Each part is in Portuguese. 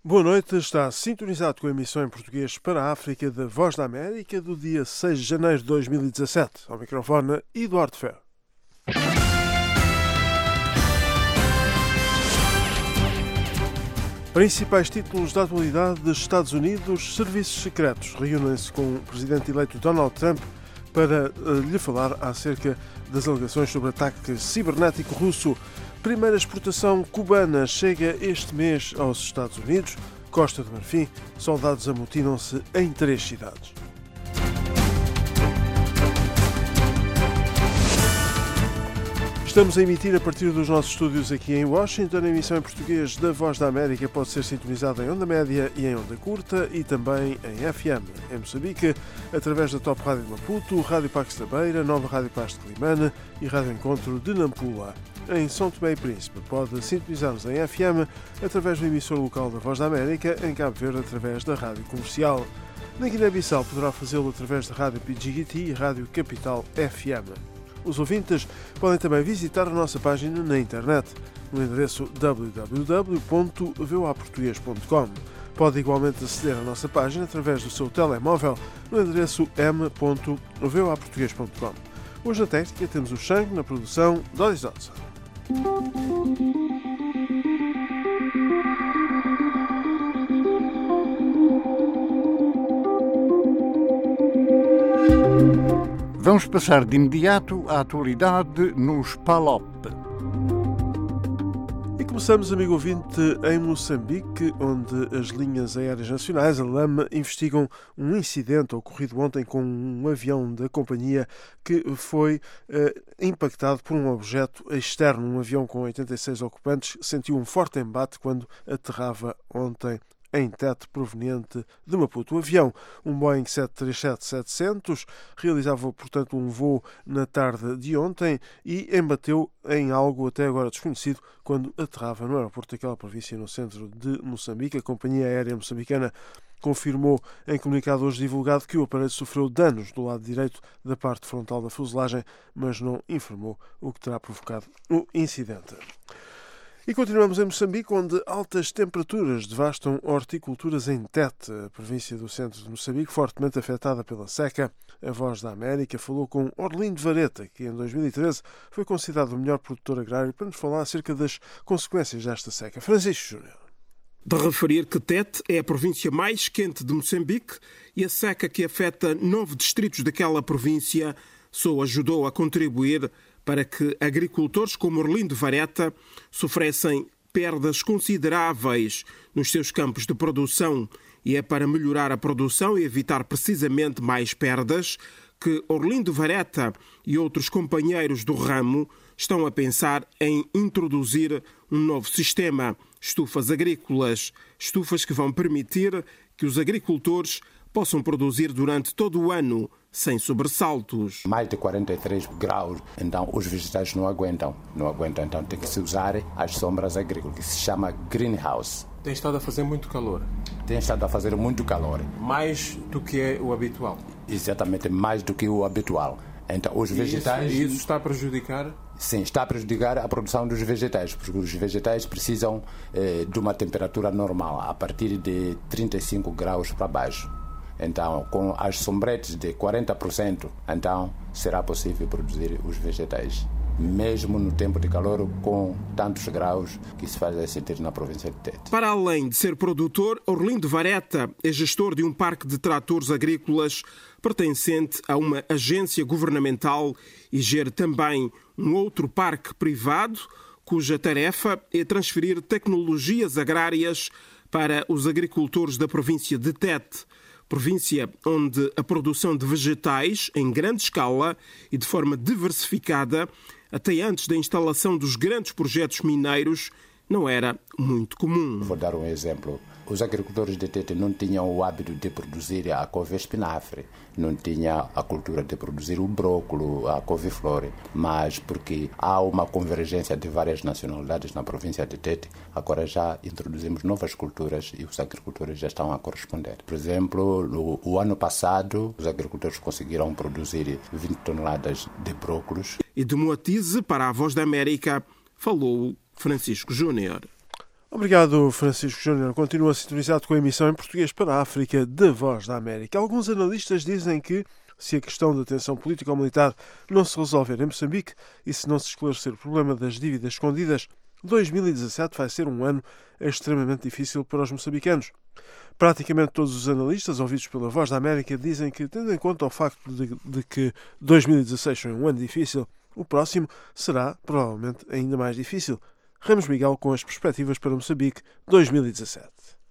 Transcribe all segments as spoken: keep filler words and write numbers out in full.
Boa noite, está sintonizado com a emissão em português para a África da Voz da América do dia seis de janeiro de dois mil e dezassete. Ao microfone, Eduardo Ferro. Principais títulos da atualidade dos Estados Unidos, serviços secretos reúnem-se com o presidente eleito Donald Trump para uh, lhe falar acerca das alegações sobre ataque cibernético russo. Primeira exportação cubana chega este mês aos Estados Unidos. Costa do Marfim, soldados amotinam-se em três cidades. Estamos a emitir a partir dos nossos estúdios aqui em Washington. A emissão em português da Voz da América pode ser sintonizada em onda média e em onda curta e também em F M em Moçambique, através da Top Rádio de Maputo, Rádio Pax da Beira, Nova Rádio Paz de Climane e Rádio Encontro de Nampula. Em São Tomé e Príncipe pode sintonizar-nos em F M através do emissor local da Voz da América, em Cabo Verde através da Rádio Comercial. Na Guiné-Bissau poderá fazê-lo através da Rádio P G T e Rádio Capital F M. Os ouvintes podem também visitar a nossa página na internet, no endereço w w w ponto v o a português ponto com. Pode igualmente aceder à nossa página através do seu telemóvel, no endereço m ponto v o a português ponto com. Hoje na técnica temos o Xang, na produção Doris Dodson. Vamos passar de imediato à atualidade nos P A L O P. E começamos, amigo ouvinte, em Moçambique, onde as linhas aéreas nacionais, a LAM, investigam um incidente ocorrido ontem com um avião da companhia que foi eh, impactado por um objeto externo. Um avião com oitenta e seis ocupantes sentiu um forte embate quando aterrava ontem em Tete, proveniente de Maputo. O avião, um Boeing sete três sete setecentos, realizava, portanto, um voo na tarde de ontem e embateu em algo até agora desconhecido quando aterrava no aeroporto daquela província, no centro de Moçambique. A companhia aérea moçambicana confirmou em comunicado hoje divulgado que o aparelho sofreu danos do lado direito da parte frontal da fuselagem, mas não informou o que terá provocado o incidente. E continuamos em Moçambique, onde altas temperaturas devastam horticulturas em Tete, a província do centro de Moçambique, fortemente afetada pela seca. A Voz da América falou com Orlindo Vareta, que em dois mil e treze foi considerado o melhor produtor agrário, para nos falar acerca das consequências desta seca. Francisco Júnior. De referir que Tete é a província mais quente de Moçambique e a seca que afeta nove distritos daquela província só ajudou a contribuir para que agricultores como Orlindo Vareta sofressem perdas consideráveis nos seus campos de produção. E é para melhorar a produção e evitar precisamente mais perdas que Orlindo Vareta e outros companheiros do ramo estão a pensar em introduzir um novo sistema, estufas agrícolas, estufas que vão permitir que os agricultores possam produzir durante todo o ano, sem sobressaltos. Mais de quarenta e três graus, então os vegetais não aguentam. Não aguentam, então tem que se usar as sombras agrícolas, que se chama greenhouse. Tem estado a fazer muito calor? Tem estado a fazer muito calor. Mais do que é o habitual? Exatamente, mais do que o habitual. Então os vegetais... E isso, isso está a prejudicar? Sim, está a prejudicar a produção dos vegetais, porque os vegetais precisam eh, de uma temperatura normal, a partir de trinta e cinco graus para baixo. Então, com as sombretes de quarenta por cento, então será possível produzir os vegetais, mesmo no tempo de calor, com tantos graus que se faz sentir na província de Tete. Para além de ser produtor, Orlindo Vareta é gestor de um parque de tratores agrícolas pertencente a uma agência governamental e gera também um outro parque privado, cuja tarefa é transferir tecnologias agrárias para os agricultores da província de Tete. Província onde a produção de vegetais em grande escala e de forma diversificada, até antes da instalação dos grandes projetos mineiros, não era muito comum. Vou dar um exemplo. Os agricultores de Tete não tinham o hábito de produzir a couve-espinafre, não tinham a cultura de produzir o brócolo, a couve-flor, mas porque há uma convergência de várias nacionalidades na província de Tete, agora já introduzimos novas culturas e os agricultores já estão a corresponder. Por exemplo, no o ano passado, os agricultores conseguiram produzir vinte toneladas de brócolos. E de Moatize para a Voz da América falou Francisco Júnior. Obrigado, Francisco Júnior. Continua sintonizado com a emissão em português para a África da Voz da América. Alguns analistas dizem que, se a questão da tensão político-militar não se resolver em Moçambique e se não se esclarecer o problema das dívidas escondidas, dois mil e dezassete vai ser um ano extremamente difícil para os moçambicanos. Praticamente todos os analistas ouvidos pela Voz da América dizem que, tendo em conta o facto de, de que dois mil e dezasseis foi um ano difícil, o próximo será, provavelmente, ainda mais difícil. Ramos Miguel com as perspectivas para Moçambique dois mil e dezassete.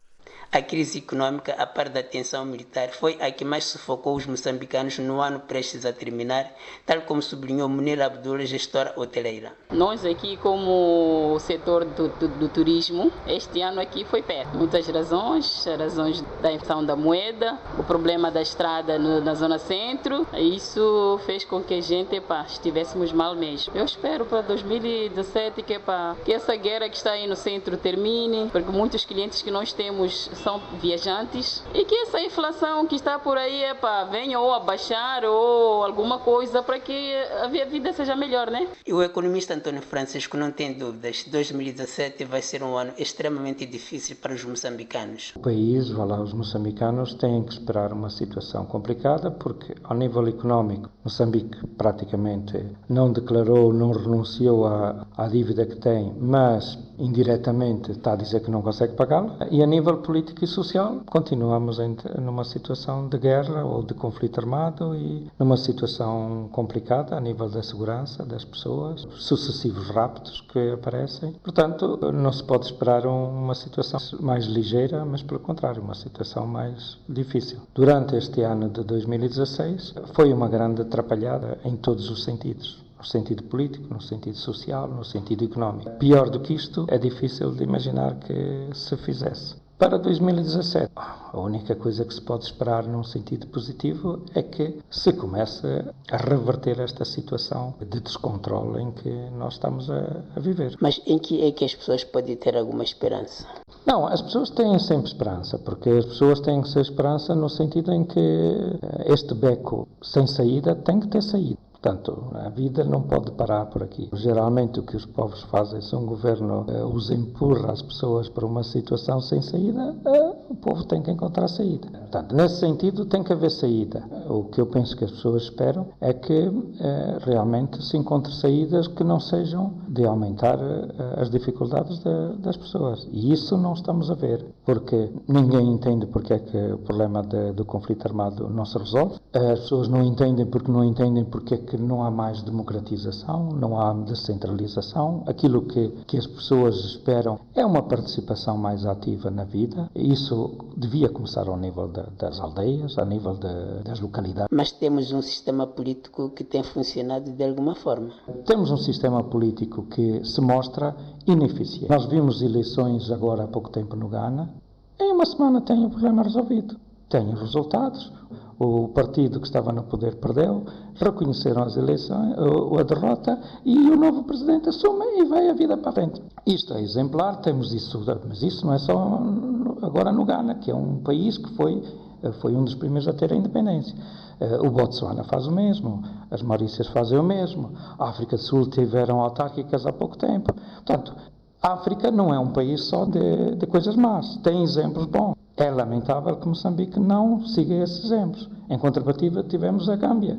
A crise econômica, a par da tensão militar, foi a que mais sufocou os moçambicanos no ano prestes a terminar, tal como sublinhou Munir Abdul, gestora hoteleira. Nós aqui, como setor do, do, do turismo, este ano aqui foi péssimo. Muitas razões, razões da inflação da moeda, o problema da estrada no, na zona centro, isso fez com que a gente pá, estivéssemos mal mesmo. Eu espero para dois mil e dezassete que, pá, que essa guerra que está aí no centro termine, porque muitos clientes que nós temos são viajantes e que essa inflação que está por aí epa, venha ou a baixar ou alguma coisa para que a vida seja melhor, né? E o economista António Francisco não tem dúvidas, dois mil e dezassete vai ser um ano extremamente difícil para os moçambicanos. O país, lá, os moçambicanos têm que esperar uma situação complicada porque ao nível económico Moçambique praticamente não declarou, não renunciou à, à dívida que tem, mas indiretamente está a dizer que não consegue pagá-la, e a nível político e social continuamos em, numa situação de guerra ou de conflito armado e numa situação complicada a nível da segurança das pessoas, sucessivos raptos que aparecem. Portanto, não se pode esperar uma situação mais ligeira, mas pelo contrário, uma situação mais difícil. Durante este ano de dois mil e dezasseis foi uma grande atrapalhada em todos os sentidos. No sentido político, no sentido social, no sentido económico. Pior do que isto, é difícil de imaginar que se fizesse. Para dois mil e dezassete, a única coisa que se pode esperar num sentido positivo é que se comece a reverter esta situação de descontrole em que nós estamos a, a viver. Mas em que é que as pessoas podem ter alguma esperança? Não, as pessoas têm sempre esperança, porque as pessoas têm que ter esperança no sentido em que este beco sem saída tem que ter saída. Portanto, a vida não pode parar por aqui. Geralmente o que os povos fazem, se um governo uh, os empurra as pessoas para uma situação sem saída, uh, o povo tem que encontrar saída. Portanto, nesse sentido tem que haver saída. O que eu penso que as pessoas esperam é que uh, realmente se encontre saídas que não sejam de aumentar uh, as dificuldades de, das pessoas. E isso não estamos a ver, porque ninguém entende porque é que o problema de, do conflito armado não se resolve. Uh, as pessoas não entendem porque não entendem porque é que não há mais democratização, não há descentralização. Aquilo que, que as pessoas esperam é uma participação mais ativa na vida. Isso devia começar ao nível de, das aldeias, ao nível de, das localidades. Mas temos um sistema político que tem funcionado de alguma forma. Temos um sistema político que se mostra ineficiente. Nós vimos eleições agora há pouco tempo no Ghana. Em uma semana tem o problema resolvido. Tem os resultados. O partido que estava no poder perdeu, reconheceram as eleições, a derrota, e o novo presidente assume e vai a vida para a frente. Isto é exemplar, temos isso, mas isso não é só agora no Ghana, que é um país que foi, foi um dos primeiros a ter a independência. O Botsuana faz o mesmo, as Maurícias fazem o mesmo, a África do Sul tiveram autárquicas há pouco tempo. Portanto, a África não é um país só de, de coisas más, tem exemplos bons. É lamentável que Moçambique não siga esses exemplos. Em contrapartida, tivemos a Gâmbia,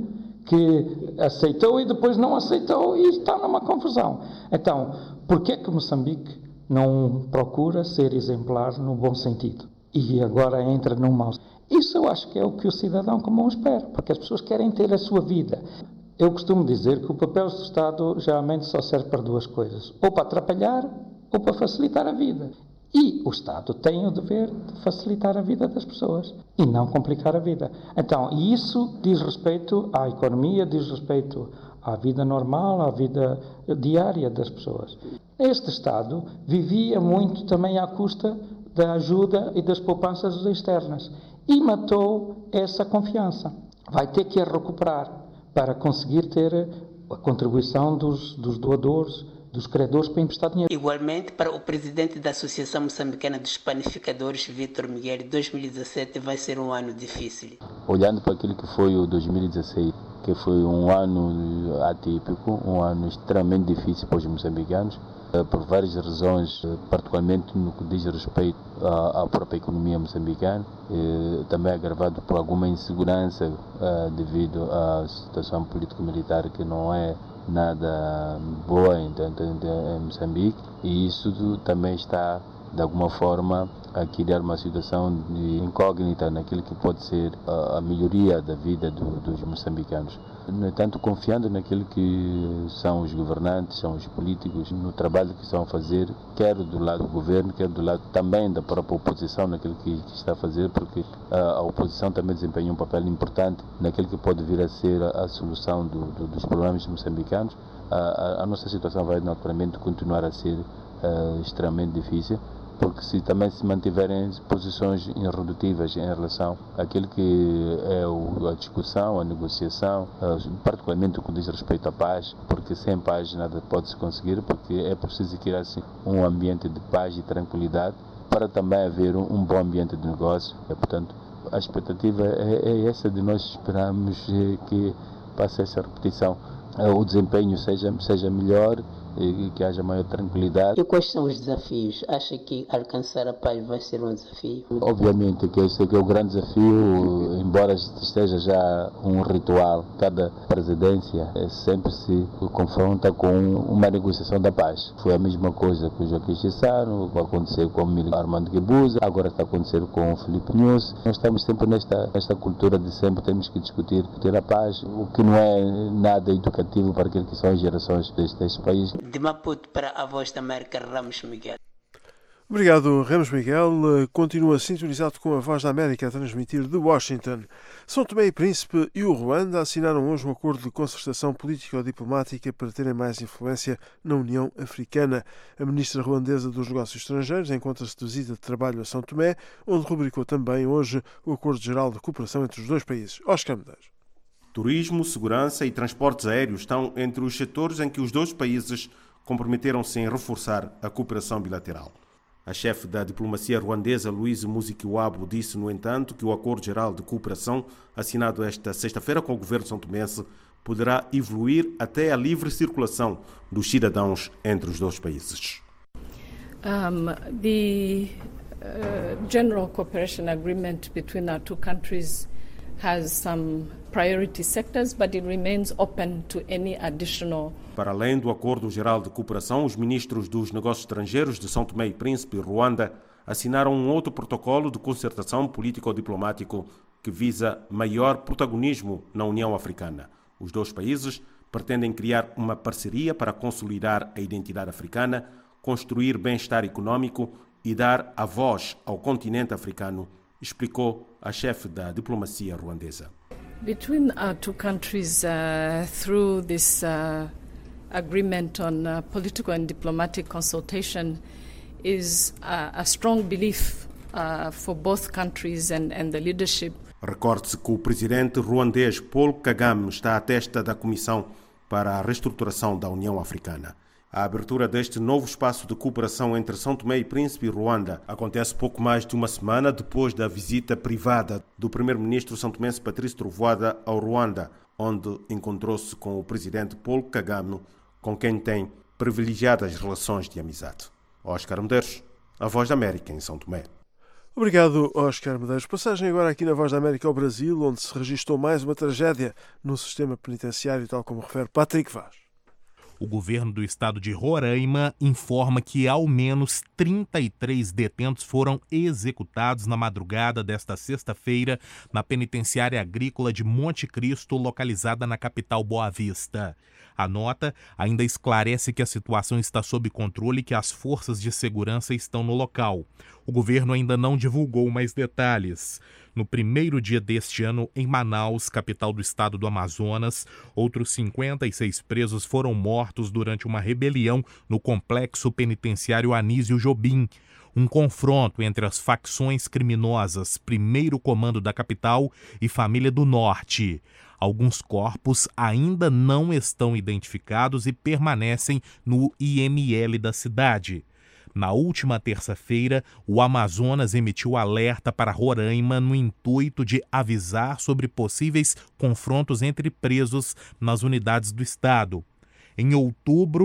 que aceitou e depois não aceitou e está numa confusão. Então, por que é que Moçambique não procura ser exemplar no bom sentido? E agora entra num mau. Isso eu acho que é o que o cidadão comum espera, porque as pessoas querem ter a sua vida. Eu costumo dizer que o papel do Estado geralmente só serve para duas coisas, ou para atrapalhar ou para facilitar a vida. E o Estado tem o dever de facilitar a vida das pessoas e não complicar a vida. Então, e isso diz respeito à economia, diz respeito à vida normal, à vida diária das pessoas. Este Estado vivia muito também à custa da ajuda e das poupanças externas e matou essa confiança. Vai ter que a recuperar para conseguir ter a contribuição dos, dos doadores, dos credores para emprestar dinheiro. Igualmente, para o presidente da Associação Moçambicana dos Panificadores, Vítor Miguel, dois mil e dezassete vai ser um ano difícil. Olhando para aquilo que foi o dois mil e dezasseis, que foi um ano atípico, um ano extremamente difícil para os moçambicanos, por várias razões, particularmente no que diz respeito à, à própria economia moçambicana, também agravado por alguma insegurança devido à situação político-militar que não é nada boa em, em, em Moçambique, e isso também está de alguma forma a criar uma situação de incógnita naquilo que pode ser a, a melhoria da vida do, dos moçambicanos. No entanto, confiando naquilo que são os governantes, são os políticos, no trabalho que estão a fazer, quer do lado do governo, quer do lado também da própria oposição, naquilo que, que está a fazer, porque a, a oposição também desempenha um papel importante naquilo que pode vir a ser a, a solução do, do, dos problemas moçambicanos. A, a, a nossa situação vai naturalmente continuar a ser uh, extremamente difícil, porque se também se mantiverem posições irredutíveis em relação àquilo que é o, a discussão, a negociação, particularmente o que diz respeito à paz, porque sem paz nada pode se conseguir, porque é preciso criar assim, um ambiente de paz e tranquilidade para também haver um, um bom ambiente de negócio. E, portanto, a expectativa é, é essa de nós esperarmos que passe essa repetição, o desempenho seja, seja melhor e que haja maior tranquilidade. E quais são os desafios? Acha que alcançar a paz vai ser um desafio? Obviamente que esse é o grande desafio, embora esteja já um ritual. Cada presidência sempre se confronta com uma negociação da paz. Foi a mesma coisa com o Joaquim Chissano, aconteceu com o Armando Guebuza, agora está acontecendo com o Filipe Nunes. Nós estamos sempre nesta, nesta cultura de sempre temos que discutir ter a paz, o que não é nada educativo para aquilo que são as gerações deste, deste país. De Maputo para a Voz da América, Ramos Miguel. Obrigado, Ramos Miguel. Continua sintonizado com a Voz da América a transmitir de Washington. São Tomé e Príncipe e o Ruanda assinaram hoje um acordo de concertação político-diplomática para terem mais influência na União Africana. A ministra ruandesa dos Negócios Estrangeiros encontra-se de visita de trabalho a São Tomé, onde rubricou também hoje o Acordo Geral de Cooperação entre os dois países. Oscar Medeiros. Turismo, segurança e transportes aéreos estão entre os setores em que os dois países comprometeram-se em reforçar a cooperação bilateral. A chefe da diplomacia ruandesa, Louise Mushikiwabo, disse, no entanto, que o Acordo Geral de Cooperação, assinado esta sexta-feira com o governo são-tomense, poderá evoluir até a livre circulação dos cidadãos entre os dois países. Um, the uh, General Cooperation Agreement between our two countries has some priority sectors, but it remains open to any additional. Para além do Acordo Geral de Cooperação, os ministros dos Negócios Estrangeiros de São Tomé e Príncipe e Ruanda assinaram um outro protocolo de concertação político-diplomático que visa maior protagonismo na União Africana. Os dois países pretendem criar uma parceria para consolidar a identidade africana, construir bem-estar econômico e dar a voz ao continente africano, explicou a chefe da diplomacia ruandesa. Between our two countries, uh, through this uh, agreement on uh, political and diplomatic consultation, is uh, a strong belief uh, for both countries and, and the leadership. Recorde-se que o presidente ruandês Paul Kagame está à testa da Comissão para a Reestruturação da União Africana. A abertura deste novo espaço de cooperação entre São Tomé e Príncipe e Ruanda acontece pouco mais de uma semana depois da visita privada do primeiro-ministro são-tomense Patrício Trovoada ao Ruanda, onde encontrou-se com o presidente Paul Kagame, com quem tem privilegiadas relações de amizade. Oscar Medeiros, a Voz da América em São Tomé. Obrigado, Oscar Medeiros. Passagem agora aqui na Voz da América ao Brasil, onde se registrou mais uma tragédia no sistema penitenciário, tal como refere Patrick Vaz. O governo do estado de Roraima informa que ao menos trinta e três detentos foram executados na madrugada desta sexta-feira na penitenciária agrícola de Monte Cristo, localizada na capital Boa Vista. A nota ainda esclarece que a situação está sob controle e que as forças de segurança estão no local. O governo ainda não divulgou mais detalhes. No primeiro dia deste ano, em Manaus, capital do estado do Amazonas, outros cinquenta e seis presos foram mortos durante uma rebelião no complexo penitenciário Anísio Jobim. Um confronto entre as facções criminosas Primeiro Comando da Capital e Família do Norte. Alguns corpos ainda não estão identificados e permanecem no I M L da cidade. Na última terça-feira, o Amazonas emitiu alerta para Roraima no intuito de avisar sobre possíveis confrontos entre presos nas unidades do estado. Em outubro,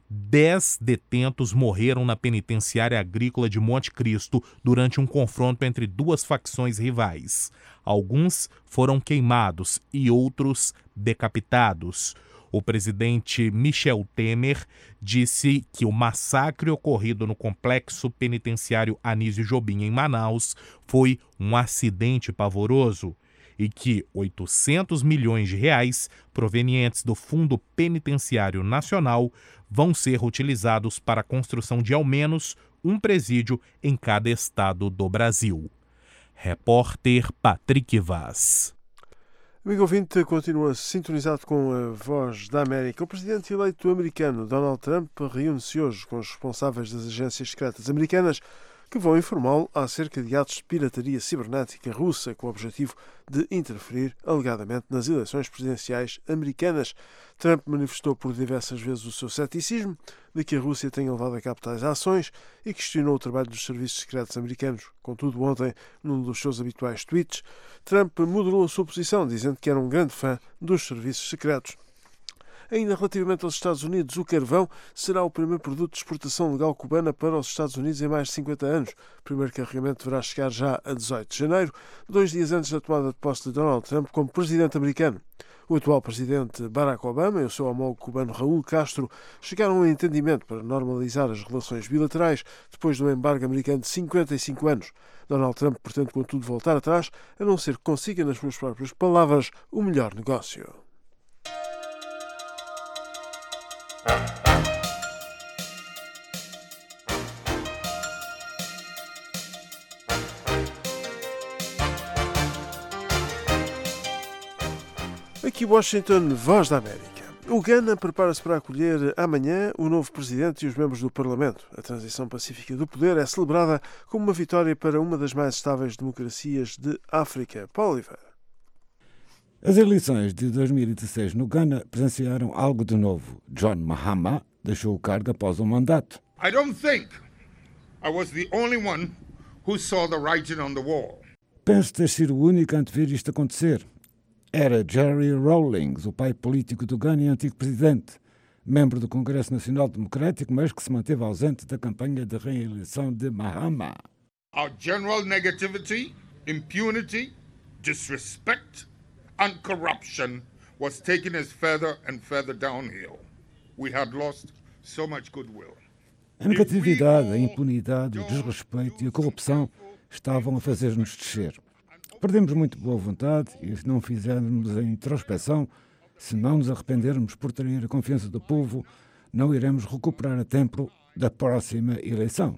dez detentos morreram na penitenciária agrícola de Monte Cristo durante um confronto entre duas facções rivais. Alguns foram queimados e outros decapitados. O presidente Michel Temer disse que o massacre ocorrido no complexo penitenciário Anísio Jobim, em Manaus, foi um acidente pavoroso e que oitocentos milhões de reais provenientes do Fundo Penitenciário Nacional vão ser utilizados para a construção de ao menos um presídio em cada estado do Brasil. Repórter Patrick Vaz. Amigo ouvinte, continua sintonizado com a Voz da América. O presidente eleito americano Donald Trump reúne-se hoje com os responsáveis das agências secretas americanas que vão informá-lo acerca de atos de pirataria cibernética russa com o objetivo de interferir alegadamente nas eleições presidenciais americanas. Trump manifestou por diversas vezes o seu ceticismo de que a Rússia tenha levado a cabo tais ações e questionou o trabalho dos serviços secretos americanos. Contudo, ontem, num dos seus habituais tweets, Trump moderou a sua posição, dizendo que era um grande fã dos serviços secretos. Ainda relativamente aos Estados Unidos, o carvão será o primeiro produto de exportação legal cubana para os Estados Unidos em mais de cinquenta anos. O primeiro carregamento deverá chegar já a dezoito de janeiro, dois dias antes da tomada de posse de Donald Trump como presidente americano. O atual presidente Barack Obama e o seu homólogo cubano Raúl Castro chegaram a um entendimento para normalizar as relações bilaterais depois do embargo americano de cinquenta e cinco anos. Donald Trump pretende, contudo, voltar atrás, a não ser que consiga, nas suas próprias palavras, o melhor negócio. Aqui Washington, Voz da América. O Ghana prepara-se para acolher amanhã o novo presidente e os membros do Parlamento. A transição pacífica do poder é celebrada como uma vitória para uma das mais estáveis democracias de África. Paulo Oliveira. As eleições de dois mil e dezesseis no Ghana presenciaram algo de novo. John Mahama deixou o cargo após um mandato. I don't think I was the only one who saw the writing on the wall. Penso ter sido o único a antever isto acontecer. Era Jerry Rawlings, o pai político do Ghana e antigo presidente, membro do Congresso Nacional Democrático, mas que se manteve ausente da campanha de reeleição de Mahama. Our general negativity, impunity, disrespect and corruption was taking us further and further downhill. We had lost so much goodwill. A negatividade, a impunidade, o desrespeito e a corrupção estavam a fazer-nos descer. Perdemos muito boa vontade e, se não fizermos a introspeção, se não nos arrependermos por trair a confiança do povo, não iremos recuperar a tempo da próxima eleição.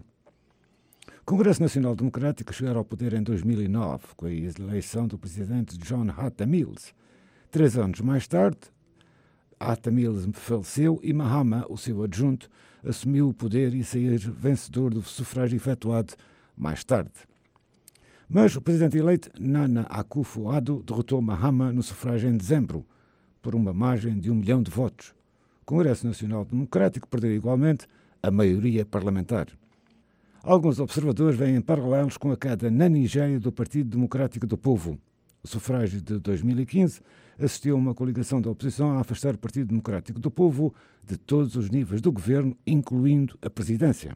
O Congresso Nacional Democrático chegou ao poder em dois mil e nove, com a eleição do presidente John Hatta Mills. Três anos mais tarde, Hatta Mills faleceu e Mahama, o seu adjunto, assumiu o poder e saiu vencedor do sufrágio efetuado mais tarde. Mas o presidente eleito, Nana Akufo-Addo, derrotou Mahama no sufrágio em dezembro, por uma margem de um milhão de votos. O Congresso Nacional Democrático perdeu igualmente a maioria parlamentar. Alguns observadores veem paralelos com a queda na Nigéria do Partido Democrático do Povo. O sufrágio de dois mil e quinze assistiu a uma coligação da oposição a afastar o Partido Democrático do Povo de todos os níveis do governo, incluindo a presidência.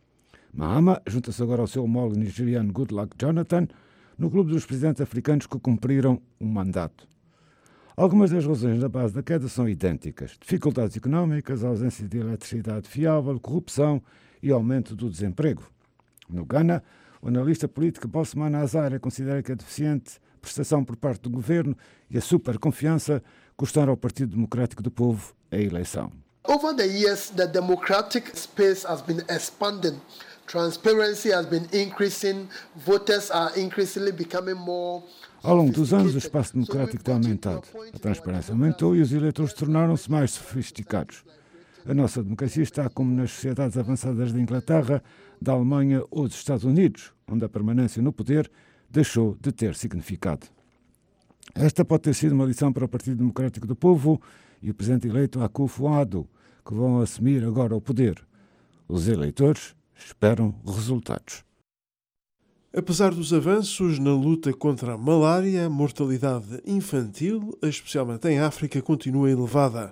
Mahama junta-se agora ao seu homólogo nigeriano Goodluck Jonathan no clube dos presidentes africanos que cumpriram um mandato. Algumas das razões da base da queda são idênticas: dificuldades económicas, ausência de eletricidade fiável, corrupção e aumento do desemprego. No Ghana, o analista político Bosman Azare considera que a deficiente prestação por parte do governo e a superconfiança custaram ao Partido Democrático do Povo a eleição. Over the years, the democratic space has been expanding. Transparency has been increasing. Voters are increasingly becoming more. Ao longo dos anos, o espaço democrático tem aumentado. A transparência aumentou e os eleitores tornaram-se mais sofisticados. A nossa democracia está como nas sociedades avançadas da Inglaterra, da Alemanha ou dos Estados Unidos, onde a permanência no poder deixou de ter significado. Esta pode ter sido uma lição para o Partido Democrático do Povo e o presidente eleito Akufo-Addo, que vão assumir agora o poder. Os eleitores esperam resultados. Apesar dos avanços na luta contra a malária, a mortalidade infantil, especialmente em África, continua elevada.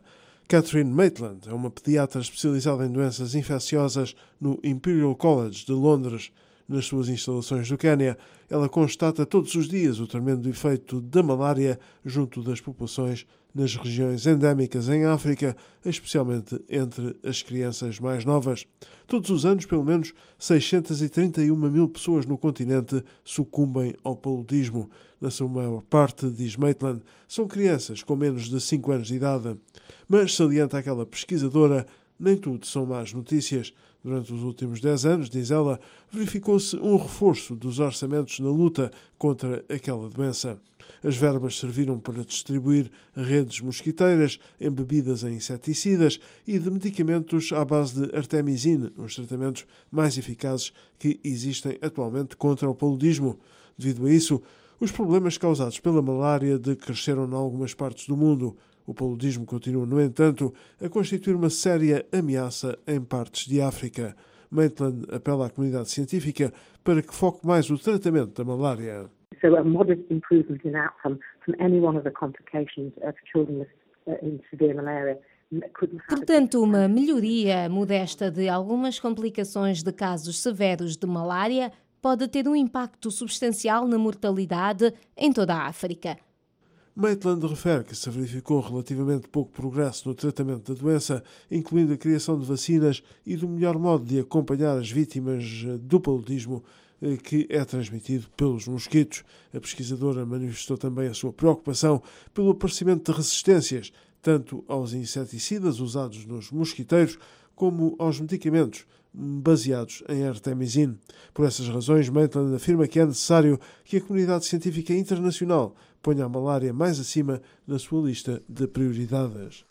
Catherine Maitland é uma pediatra especializada em doenças infecciosas no Imperial College de Londres. Nas suas instalações do Quênia, ela constata todos os dias o tremendo efeito da malária junto das populações nas regiões endémicas em África, especialmente entre as crianças mais novas. Todos os anos, pelo menos seiscentas e trinta e uma mil pessoas no continente sucumbem ao paludismo. Na sua maior parte, diz Maitland, são crianças com menos de cinco anos de idade. Mas, salienta aquela pesquisadora, nem tudo são más notícias. Durante os últimos dez anos, diz ela, verificou-se um reforço dos orçamentos na luta contra aquela doença. As verbas serviram para distribuir redes mosquiteiras, embebidas em inseticidas e de medicamentos à base de artemisina, os tratamentos mais eficazes que existem atualmente contra o paludismo. Devido a isso, os problemas causados pela malária decresceram em algumas partes do mundo. O paludismo continua, no entanto, a constituir uma séria ameaça em partes de África. Maitland apela à comunidade científica para que foque mais o tratamento da malária. So a modest improvement in outcome from any one of the complications of children with in severe malaria. Portanto, uma melhoria modesta de algumas complicações de casos severos de malária pode ter um impacto substancial na mortalidade em toda a África. Maitland refere que se verificou relativamente pouco progresso no tratamento da doença, incluindo a criação de vacinas e do melhor modo de acompanhar as vítimas do paludismo, que é transmitido pelos mosquitos. A pesquisadora manifestou também a sua preocupação pelo aparecimento de resistências, tanto aos inseticidas usados nos mosquiteiros, como aos medicamentos baseados em artemisina. Por essas razões, Maitland afirma que é necessário que a comunidade científica internacional ponha a malária mais acima na sua lista de prioridades.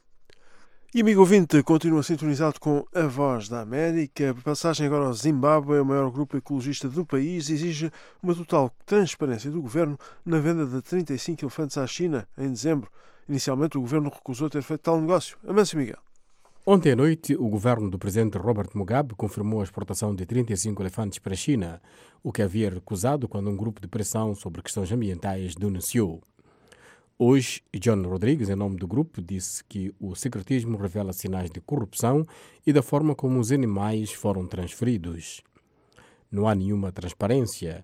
E, amigo ouvinte, continua sintonizado com a Voz da América. A passagem agora ao Zimbábue, o maior grupo ecologista do país, exige uma total transparência do governo na venda de trinta e cinco elefantes à China em dezembro. Inicialmente, o governo recusou ter feito tal negócio. Amâncio Miguel. Ontem à noite, o governo do presidente Robert Mugabe confirmou a exportação de trinta e cinco elefantes para a China, o que havia recusado quando um grupo de pressão sobre questões ambientais denunciou. Hoje, John Rodrigues, em nome do grupo, disse que o secretismo revela sinais de corrupção e da forma como os animais foram transferidos. Não há nenhuma transparência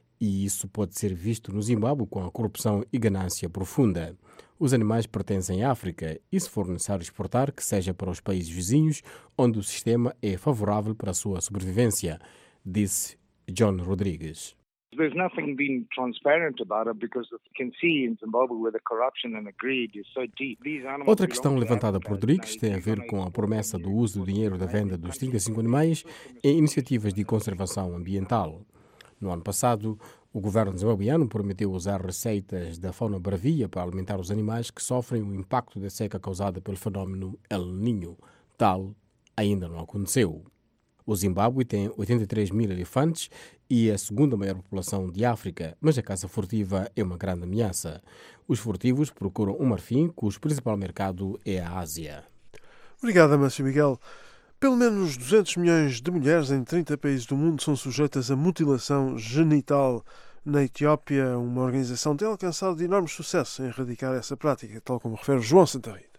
e isso pode ser visto no Zimbábue com a corrupção e ganância profunda. Os animais pertencem à África e, se for necessário exportar, que seja para os países vizinhos, onde o sistema é favorável para a sua sobrevivência, disse John Rodrigues. There's nothing being transparent about it because you can see in Zimbabwe where the corruption and the greed is so deep. Outra questão levantada por Rodrigues tem a ver com a promessa do uso do dinheiro da venda dos trinta e cinco animais em iniciativas de conservação ambiental. No ano passado, o governo zimbabuiano prometeu usar receitas da fauna bravia para alimentar os animais que sofrem o impacto da seca causada pelo fenómeno El Niño. Tal ainda não aconteceu. O Zimbábue tem oitenta e três mil elefantes e é a segunda maior população de África, mas a caça furtiva é uma grande ameaça. Os furtivos procuram um marfim, cujo principal mercado é a Ásia. Obrigado, Amâncio Miguel. Pelo menos duzentos milhões de mulheres em trinta países do mundo são sujeitas a mutilação genital. Na Etiópia, uma organização tem alcançado de enorme sucesso em erradicar essa prática, tal como refere João Santarrita.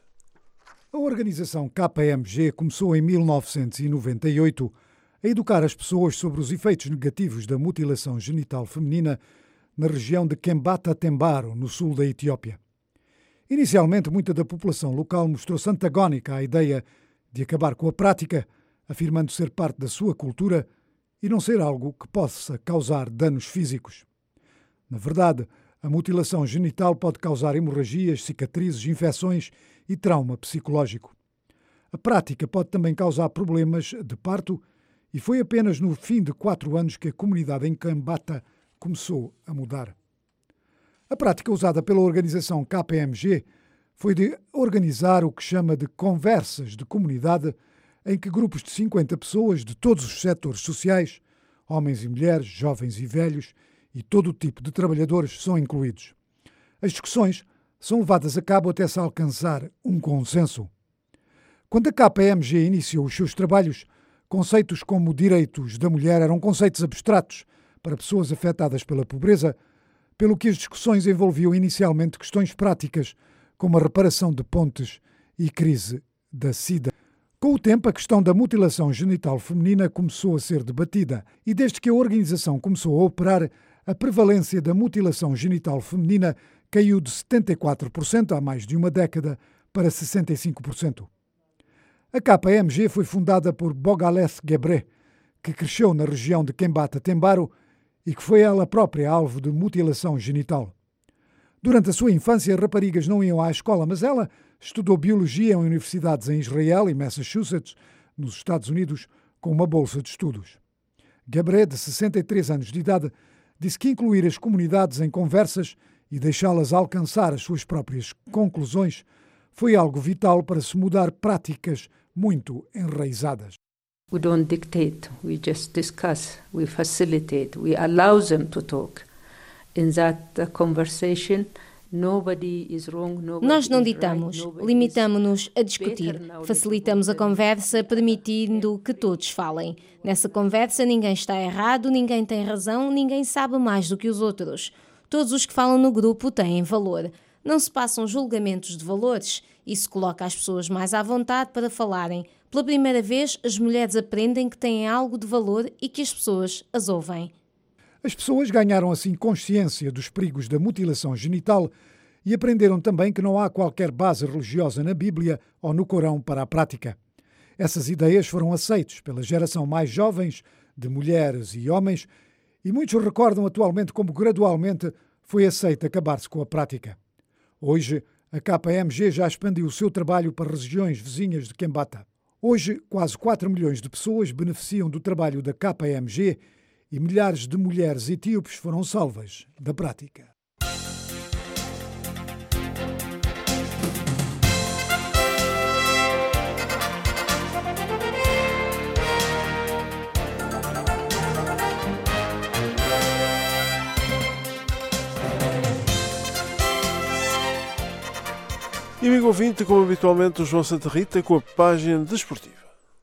A organização K M G começou em mil novecentos e noventa e oito a educar as pessoas sobre os efeitos negativos da mutilação genital feminina na região de Kembata-Tembaro, no sul da Etiópia. Inicialmente, muita da população local mostrou-se antagónica à ideia de acabar com a prática, afirmando ser parte da sua cultura e não ser algo que possa causar danos físicos. Na verdade, a mutilação genital pode causar hemorragias, cicatrizes, infecções e trauma psicológico. A prática pode também causar problemas de parto e foi apenas no fim de quatro anos que a comunidade em Kembata começou a mudar. A prática usada pela organização K M G foi de organizar o que chama de conversas de comunidade, em que grupos de cinquenta pessoas de todos os setores sociais, homens e mulheres, jovens e velhos, e todo o tipo de trabalhadores são incluídos. As discussões são levadas a cabo até se alcançar um consenso. Quando a K M G iniciou os seus trabalhos, conceitos como direitos da mulher eram conceitos abstratos para pessoas afetadas pela pobreza, pelo que as discussões envolviam inicialmente questões práticas, como a reparação de pontes e crise da SIDA. Com o tempo, a questão da mutilação genital feminina começou a ser debatida e desde que a organização começou a operar, a prevalência da mutilação genital feminina caiu de setenta e quatro por cento há mais de uma década para sessenta e cinco por cento. A K M G foi fundada por Bogaleth Gebre, que cresceu na região de Kembata-Tembaro e que foi ela própria alvo de mutilação genital. Durante a sua infância, raparigas não iam à escola, mas ela estudou biologia em universidades em Israel e Massachusetts, nos Estados Unidos, com uma bolsa de estudos. Gebre, de sessenta e três anos de idade, disse que incluir as comunidades em conversas e deixá-las alcançar as suas próprias conclusões foi algo vital para se mudar práticas muito enraizadas. We don't dictate, we just discuss, we facilitate, we allow them to talk. In that conversation, nobody is wrong, nobody Nós não is ditamos, right, nobody limitamo-nos a discutir, facilitamos a conversa, permitindo que todos falem. Nessa conversa ninguém está errado, ninguém tem razão, ninguém sabe mais do que os outros. Todos os que falam no grupo têm valor. Não se passam julgamentos de valores. Isso coloca as pessoas mais à vontade para falarem. Pela primeira vez, as mulheres aprendem que têm algo de valor e que as pessoas as ouvem. As pessoas ganharam assim consciência dos perigos da mutilação genital e aprenderam também que não há qualquer base religiosa na Bíblia ou no Corão para a prática. Essas ideias foram aceitas pela geração mais jovens de mulheres e homens e muitos recordam atualmente como gradualmente foi aceito acabar-se com a prática. Hoje, a K M G já expandiu o seu trabalho para regiões vizinhas de Kembata. Hoje, quase quatro milhões de pessoas beneficiam do trabalho da K M G e milhares de mulheres etíopes foram salvas da prática. E amigo ouvinte, como habitualmente, o João Santa Rita com a página desportiva.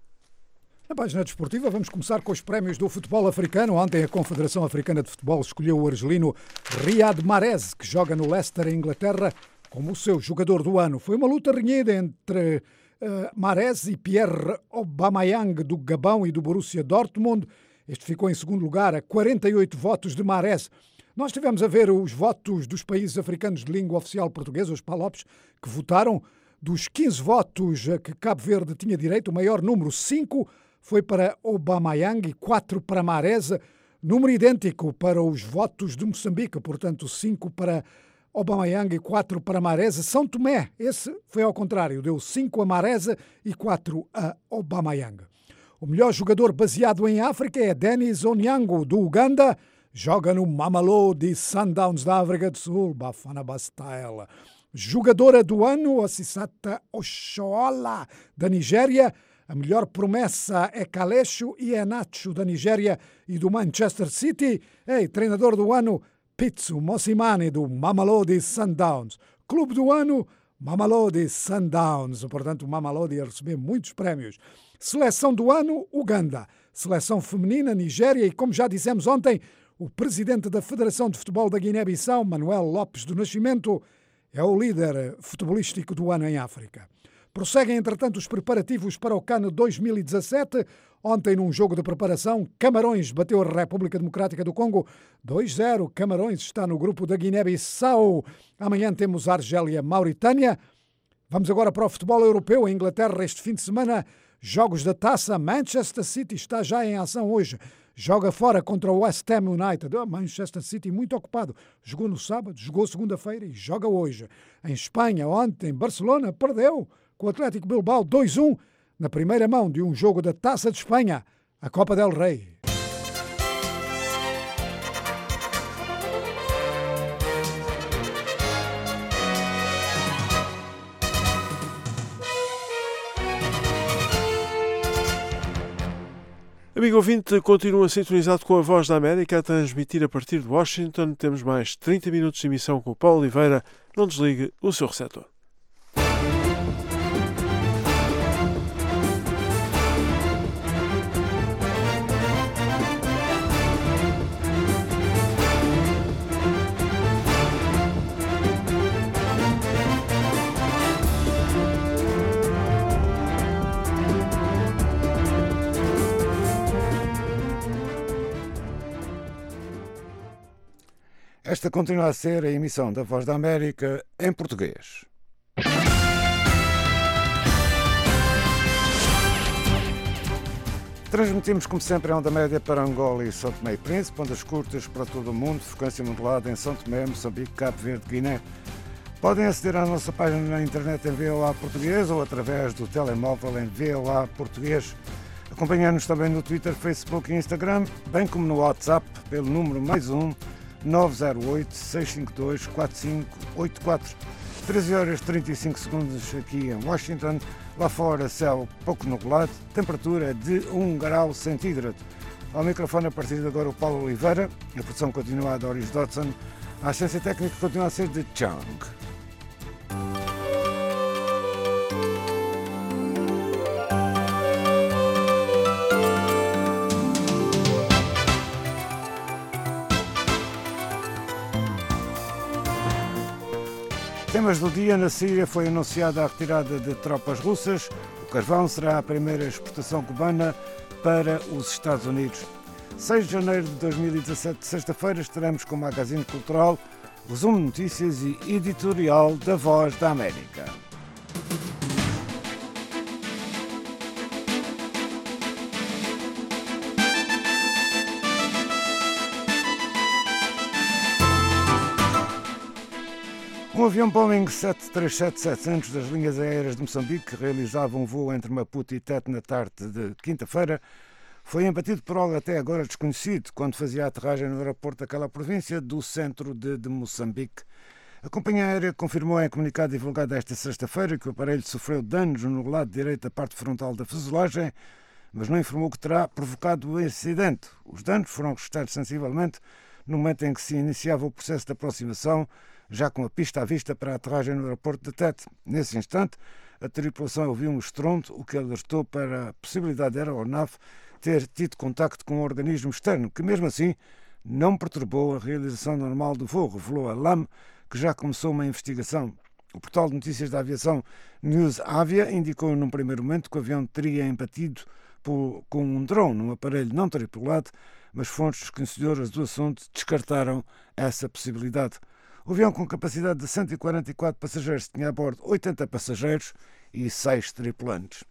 Na página desportiva vamos começar com os prémios do futebol africano. Ontem a Confederação Africana de Futebol escolheu o argelino Riyad Mahrez, que joga no Leicester, em Inglaterra, como o seu jogador do ano. Foi uma luta renhida entre uh, Mahrez e Pierre Aubameyang, do Gabão e do Borussia Dortmund. Este ficou em segundo lugar, a quarenta e oito votos de Mahrez. Nós estivemos a ver os votos dos países africanos de língua oficial portuguesa, os PALOPs, que votaram. Dos quinze votos a que Cabo Verde tinha direito, o maior número, cinco, foi para Aubameyang e quatro para Mahrez. Número idêntico para os votos de Moçambique, portanto, cinco para Aubameyang e quatro para Mahrez. São Tomé, esse foi ao contrário, deu cinco a Mahrez e quatro a Aubameyang. O melhor jogador baseado em África é Dennis Onyango, do Uganda. Joga no Mamelodi Sundowns da África do Sul, Bafana Bastille. Jogadora do ano, Assisata Oshoala, da Nigéria. A melhor promessa é Kalesho Iheanacho, da Nigéria e do Manchester City. E treinador do ano, Pitsu Mosimane, do Mamelodi Sundowns. Clube do ano, Mamelodi Sundowns. Portanto, o Mamelodi a receber muitos prémios. Seleção do ano, Uganda. Seleção feminina, Nigéria. E como já dissemos ontem, o presidente da Federação de Futebol da Guiné-Bissau, Manuel Lopes do Nascimento, é o líder futebolístico do ano em África. Prosseguem, entretanto, os preparativos para o CAN dois mil e dezassete. Ontem, num jogo de preparação, Camarões bateu a República Democrática do Congo dois a zero. Camarões está no grupo da Guiné-Bissau. Amanhã temos Argélia-Mauritânia. Vamos agora para o futebol europeu. Em Inglaterra, este fim de semana, jogos da taça. Manchester City está já em ação hoje. Joga fora contra o West Ham United. Oh, Manchester City muito ocupado. Jogou no sábado, jogou segunda-feira e joga hoje. Em Espanha, ontem, Barcelona perdeu com o Atlético Bilbao dois a um na primeira mão de um jogo da Taça de Espanha, a Copa del Rei. Amigo ouvinte, continua sintonizado com a Voz da América a transmitir a partir de Washington. Temos mais trinta minutos de emissão com o Paulo Oliveira. Não desligue o seu receptor. Esta continua a ser a emissão da Voz da América em português. Transmitimos, como sempre, em onda média para Angola e São Tomé e Príncipe, ondas curtas para todo o mundo, frequência modulada em São Tomé, Moçambique, Cabo Verde, Guiné. Podem aceder à nossa página na internet em V O A Português ou através do telemóvel em V O A Português. Acompanhar-nos também no Twitter, Facebook e Instagram, bem como no WhatsApp, pelo número mais um nove zero oito, seis cinco dois, quatro cinco oito quatro. treze horas e trinta e cinco segundos aqui em Washington. Lá fora, céu pouco nublado, temperatura de um grau centígrado. Ao microfone, a partir de agora, o Paulo Oliveira. A produção continua a Doris Dodson. A assistência técnica continua a ser de Chang. Temas do dia: na Síria foi anunciada a retirada de tropas russas. O carvão será a primeira exportação cubana para os Estados Unidos. seis de janeiro de dois mil e dezassete, sexta-feira, estaremos com o Magazine Cultural, resumo de notícias e editorial da Voz da América. Um avião Boeing sete três sete setecentos das linhas aéreas de Moçambique, que realizava um voo entre Maputo e Tete na tarde de quinta-feira, foi embatido por algo até agora desconhecido quando fazia a aterragem no aeroporto daquela província do centro de, de Moçambique. A companhia aérea confirmou em comunicado divulgado esta sexta-feira que o aparelho sofreu danos no lado direito da parte frontal da fuselagem, mas não informou que terá provocado o incidente. Os danos foram registrados sensivelmente no momento em que se iniciava o processo de aproximação, já com a pista à vista para a aterragem no aeroporto de Tete. Nesse instante, a tripulação ouviu um estrondo, o que alertou para a possibilidade da aeronave ter tido contacto com um organismo externo, que mesmo assim não perturbou a realização normal do voo, revelou a LAM, que já começou uma investigação. O portal de notícias da aviação News Avia indicou num primeiro momento que o avião teria embatido por, com um drone, um aparelho não tripulado, mas fontes desconhecedoras do assunto descartaram essa possibilidade. O avião, com capacidade de cento e quarenta e quatro passageiros, tinha a bordo oitenta passageiros e seis tripulantes.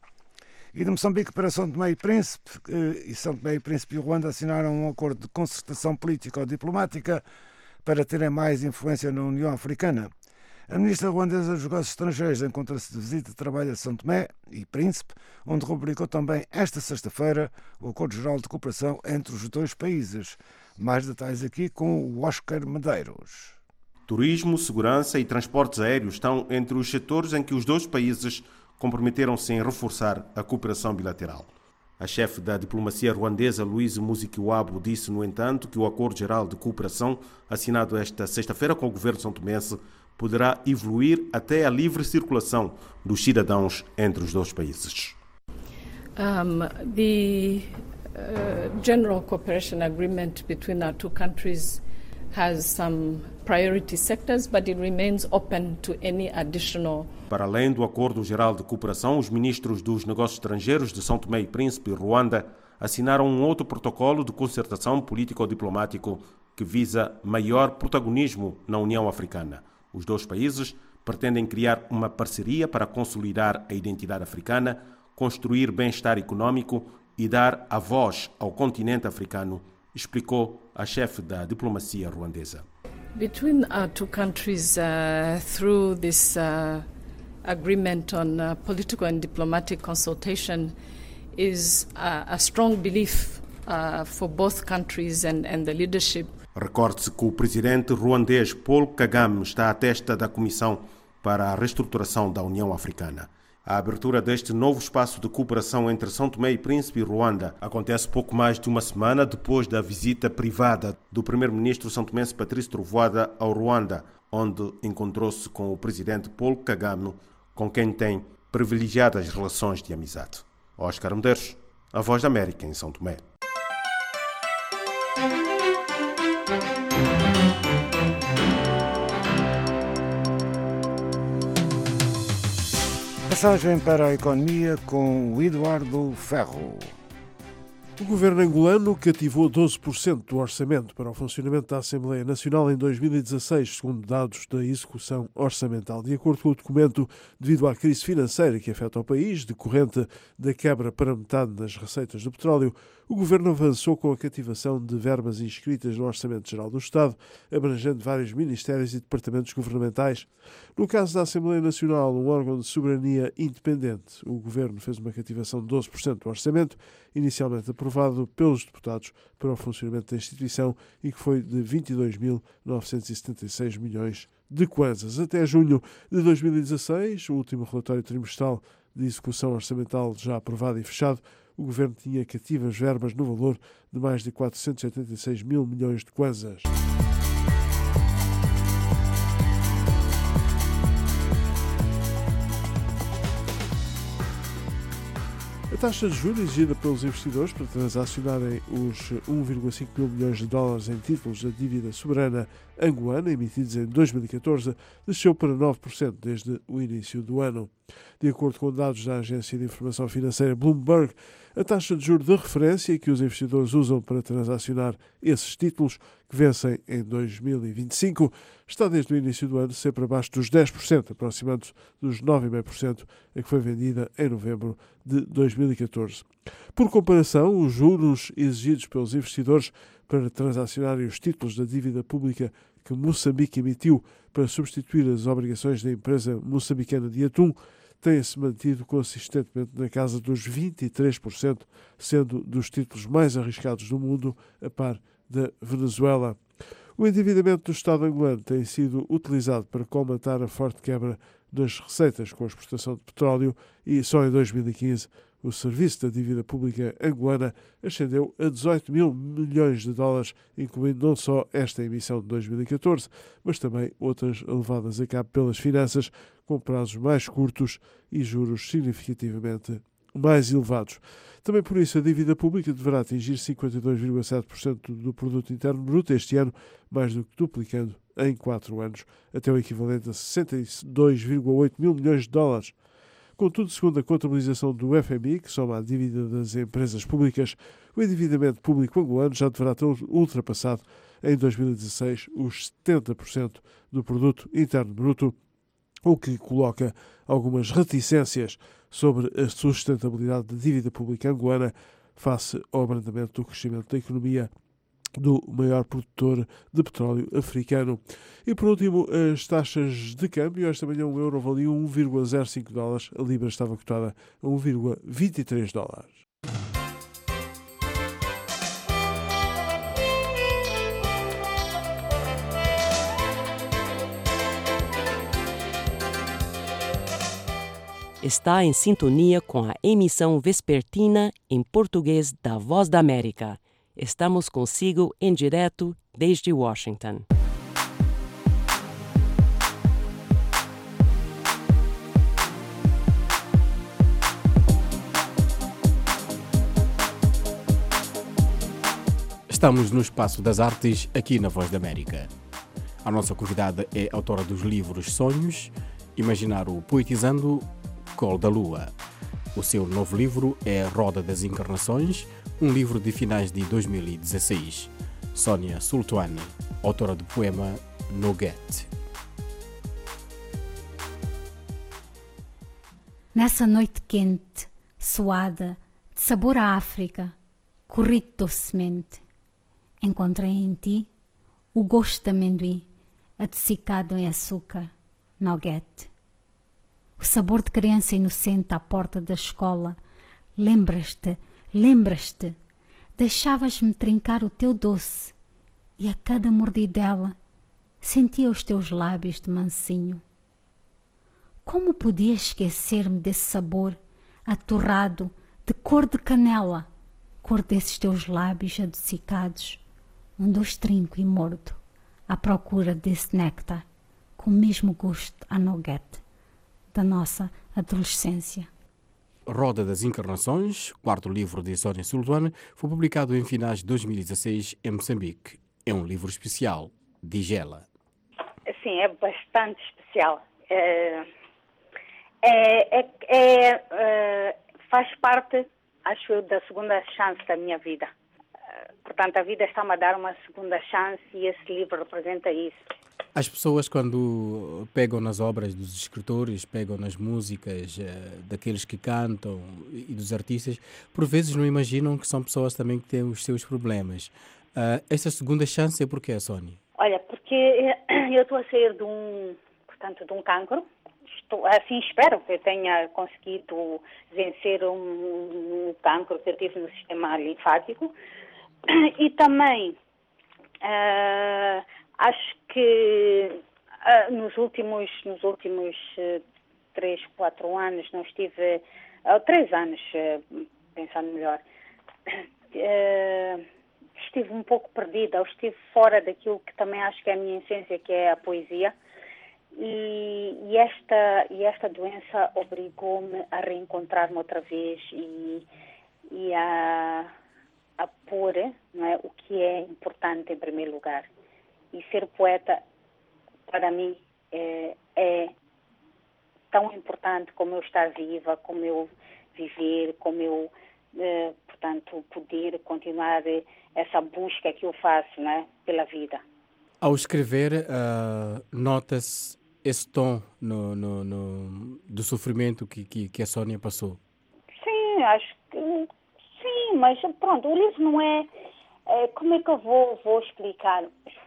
E de Moçambique para São Tomé e Príncipe, e São Tomé e Príncipe e Ruanda assinaram um acordo de concertação política ou diplomática para terem mais influência na União Africana. A ministra ruandesa dos Negócios Estrangeiros encontra-se de visita de trabalho a São Tomé e Príncipe, onde rubricou também esta sexta-feira o Acordo Geral de Cooperação entre os dois países. Mais detalhes aqui com o Oscar Medeiros. Turismo, segurança e transportes aéreos estão entre os setores em que os dois países comprometeram-se em reforçar a cooperação bilateral. A chefe da diplomacia ruandesa, Louise Mushikiwabo, disse, no entanto, que o Acordo Geral de Cooperação, assinado esta sexta-feira com o governo são-tomense, poderá evoluir até a livre circulação dos cidadãos entre os dois países. Um, the uh, General Cooperation Agreement between our two countries has some priority sectors, but it remains open to any additional. Para além do Acordo Geral de Cooperação, os ministros dos Negócios Estrangeiros de São Tomé e Príncipe e Ruanda assinaram um outro protocolo de concertação político-diplomático que visa maior protagonismo na União Africana. Os dois países pretendem criar uma parceria para consolidar a identidade africana, construir bem-estar econômico e dar a voz ao continente africano, explicou a chefe da diplomacia ruandesa. Between our two countries, uh, through this uh, agreement on uh, political and diplomatic consultation, is uh, a strong belief uh, for both countries and, and the leadership. Recorde-se que o presidente ruandês Paul Kagame está à testa da Comissão para a Reestruturação da União Africana. A abertura deste novo espaço de cooperação entre São Tomé e Príncipe e Ruanda acontece pouco mais de uma semana depois da visita privada do primeiro-ministro são-tomense Patrício Trovoada ao Ruanda, onde encontrou-se com o presidente Paul Kagame, com quem tem privilegiadas relações de amizade. Oscar Medeiros, a Voz da América em São Tomé. Passagem para a economia com o Eduardo Ferro. O governo angolano cativou doze por cento do orçamento para o funcionamento da Assembleia Nacional em dois mil e dezasseis, segundo dados da execução orçamental. De acordo com o documento, devido à crise financeira que afeta o país, decorrente da quebra para metade das receitas do petróleo, o governo avançou com a cativação de verbas inscritas no Orçamento Geral do Estado, abrangendo vários ministérios e departamentos governamentais. No caso da Assembleia Nacional, um órgão de soberania independente, o governo fez uma cativação de doze por cento do orçamento, inicialmente aprovado pelos deputados para o funcionamento da instituição e que foi de vinte e dois mil novecentos e setenta e seis milhões de kwanzas. Até junho de dois mil e dezasseis, o último relatório trimestral de execução orçamental já aprovado e fechado, o governo tinha cativas verbas no valor de mais de quatrocentos e oitenta e seis mil milhões de kwanzas. A taxa de juros exigida pelos investidores para transacionarem os um vírgula cinco mil milhões de dólares em títulos da dívida soberana angolana emitidos em dois mil e catorze desceu para nove por cento desde o início do ano. De acordo com dados da agência de informação financeira Bloomberg, a taxa de juros de referência que os investidores usam para transacionar esses títulos, que vencem em dois mil e vinte e cinco, está desde o início do ano sempre abaixo dos dez por cento, aproximando-se dos nove vírgula cinco por cento a que foi vendida em novembro de dois mil e catorze. Por comparação, os juros exigidos pelos investidores para transacionarem os títulos da dívida pública que Moçambique emitiu para substituir as obrigações da empresa moçambicana de atum têm-se mantido consistentemente na casa dos vinte e três por cento, sendo dos títulos mais arriscados do mundo, a par da Venezuela. O endividamento do Estado angolano tem sido utilizado para colmatar a forte quebra das receitas com a exportação de petróleo e só em dois mil e quinze o serviço da dívida pública angolana ascendeu a dezoito mil milhões de dólares, incluindo não só esta emissão de dois mil e catorze, mas também outras levadas a cabo pelas finanças, com prazos mais curtos e juros significativamente mais elevados. Também por isso a dívida pública deverá atingir cinquenta e dois vírgula sete por cento do produto interno bruto este ano, mais do que duplicando em quatro anos, até o equivalente a sessenta e dois vírgula oito mil milhões de dólares. Contudo, segundo a contabilização do F M I, que soma a dívida das empresas públicas, o endividamento público angolano já deverá ter ultrapassado em dois mil e dezasseis os setenta por cento do produto interno bruto, o que coloca algumas reticências sobre a sustentabilidade da dívida pública angolana face ao abrandamento do crescimento da economia do maior produtor de petróleo africano. E por último, as taxas de câmbio. Esta manhã um euro valia um vírgula zero cinco dólares, a libra estava cotada a um vírgula vinte e três dólares. Está em sintonia com a emissão vespertina em português da Voz da América. Estamos consigo em direto desde Washington. Estamos no Espaço das Artes, aqui na Voz da América. A nossa convidada é autora dos livros Sonhos, Imaginar o Poetizando, Col da Lua. O seu novo livro é Roda das Encarnações, um livro de finais de dois mil e dezasseis. Sónia Sultuane, autora do poema Noguete. Nessa noite quente, suada, de sabor à África, corri docemente. Encontrei em ti o gosto de amendoim, adocicado em açúcar, Noguete. O sabor de criança inocente à porta da escola. Lembras-te, lembras-te, deixavas-me trincar o teu doce e a cada mordidela sentia os teus lábios de mansinho. Como podia esquecer-me desse sabor atorrado de cor de canela, cor desses teus lábios adocicados, onde os trinco e mordo à procura desse néctar com o mesmo gosto a Noguete da nossa adolescência. Roda das Encarnações, quarto livro de Sónia Sultuane, foi publicado em finais de dois mil e dezasseis em Moçambique. É um livro especial, diz ela. Sim, é bastante especial. É, é, é, é, é, faz parte, acho eu, da segunda chance da minha vida. Portanto, a vida está-me a dar uma segunda chance e esse livro representa isso. As pessoas, quando pegam nas obras dos escritores, pegam nas músicas uh, daqueles que cantam e dos artistas, por vezes não imaginam que são pessoas também que têm os seus problemas. Uh, essa segunda chance é porquê, Sónia? Olha, porque eu estou a sair de um, portanto, de um cancro. Estou, assim espero que eu tenha conseguido vencer um, um cancro que eu tive no sistema linfático. E também uh, acho que uh, nos últimos, nos últimos uh, três, quatro anos, não estive, uh, três anos, uh, pensando melhor, uh, estive um pouco perdida, eu estive fora daquilo que também acho que é a minha essência, que é a poesia. E, e, esta, e esta doença obrigou-me a reencontrar-me outra vez e, e a... a pôr, não é, o que é importante em primeiro lugar. E ser poeta, para mim, é, é tão importante como eu estar viva, como eu viver, como eu, é, portanto, poder continuar essa busca que eu faço, não é, pela vida. Ao escrever, uh, nota-se esse tom no, no, no, do sofrimento que, que, que a Sónia passou? Sim, acho que... Sim, mas pronto, o livro não é, é... Como é que eu vou, vou explicar?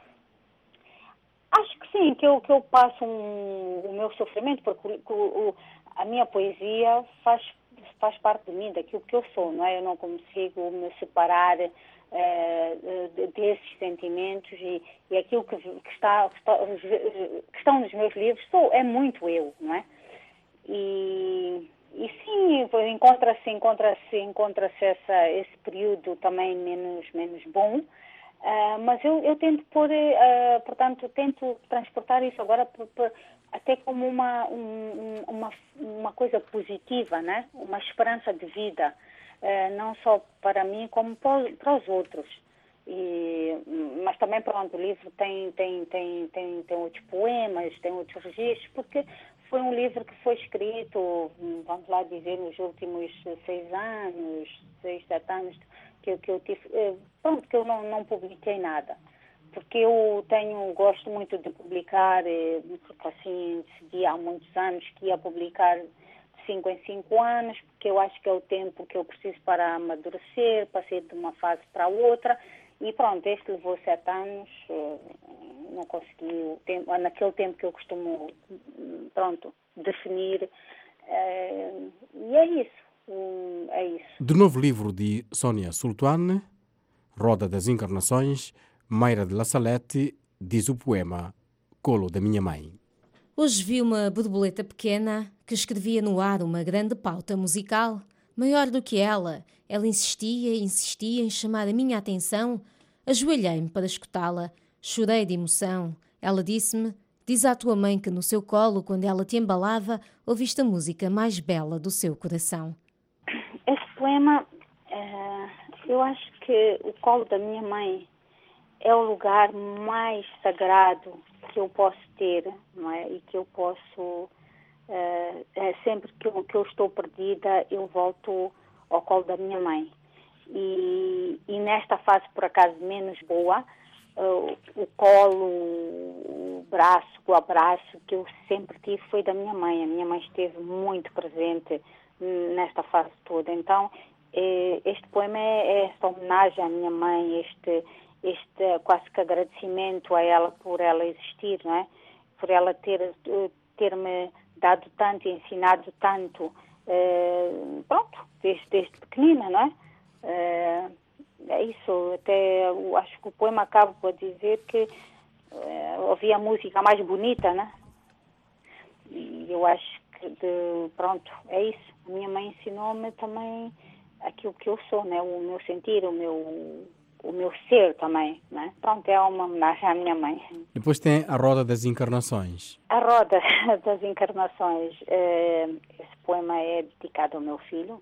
Acho que sim, que eu, que eu passo um, o meu sofrimento, porque o, o, a minha poesia faz, faz parte de mim, daquilo que eu sou, não é? Eu não consigo me separar é, desses sentimentos e, e aquilo que, que, está, que, está, que estão nos meus livros sou, é muito eu, não é? E... E sim, encontra-se encontra-se, encontra-se essa, esse período também menos, menos bom, uh, mas eu, eu tento pôr, uh, portanto, tento transportar isso agora por, por, até como uma, um, uma, uma coisa positiva, né? Uma esperança de vida, uh, não só para mim como para, para os outros. E, mas também, pronto, o livro tem, tem, tem, tem, tem outros poemas, tem outros registros, porque foi um livro que foi escrito, vamos lá dizer, nos últimos seis anos, seis, sete anos, que, que eu tive, pronto, que eu não, não publiquei nada. Porque eu tenho, gosto muito de publicar, porque assim, decidi há muitos anos que ia publicar de cinco em cinco anos, porque eu acho que é o tempo que eu preciso para amadurecer, passei de uma fase para outra. E pronto, este levou sete anos, não consegui, naquele tempo que eu costumo, pronto, definir, e é isso, é isso. Do novo livro de Sónia Sultane, Roda das Encarnações, Mayra de La Salette diz o poema Colo da Minha Mãe. Hoje vi uma borboleta pequena que escrevia no ar uma grande pauta musical. Maior do que ela, ela insistia e insistia em chamar a minha atenção. Ajoelhei-me para escutá-la. Chorei de emoção. Ela disse-me, diz à tua mãe que no seu colo, quando ela te embalava, ouviste a música mais bela do seu coração. Este poema, uh, eu acho que o colo da minha mãe é o lugar mais sagrado que eu posso ter, não é? E que eu posso... Uh, é sempre que eu, que eu estou perdida, eu volto ao colo da minha mãe. E, e nesta fase, por acaso, menos boa, uh, o colo, o braço, o abraço que eu sempre tive foi da minha mãe. A minha mãe esteve muito presente nesta fase toda. Então, eh, este poema é, é esta homenagem à minha mãe, este, este quase que agradecimento a ela por ela existir, não é? Por ela ter, ter-me dado tanto e ensinado tanto, uh, pronto, desde, desde pequenina, não é? Uh, é isso, até eu acho que o poema acaba por dizer que uh, ouvi a música mais bonita, né? E eu acho que, de, pronto, é isso. A minha mãe ensinou-me também aquilo que eu sou, né? O meu sentir, o meu... o meu ser também, né? Pronto, é uma homenagem à minha mãe. Depois tem a Roda das Encarnações. A Roda das Encarnações, eh, esse poema é dedicado ao meu filho,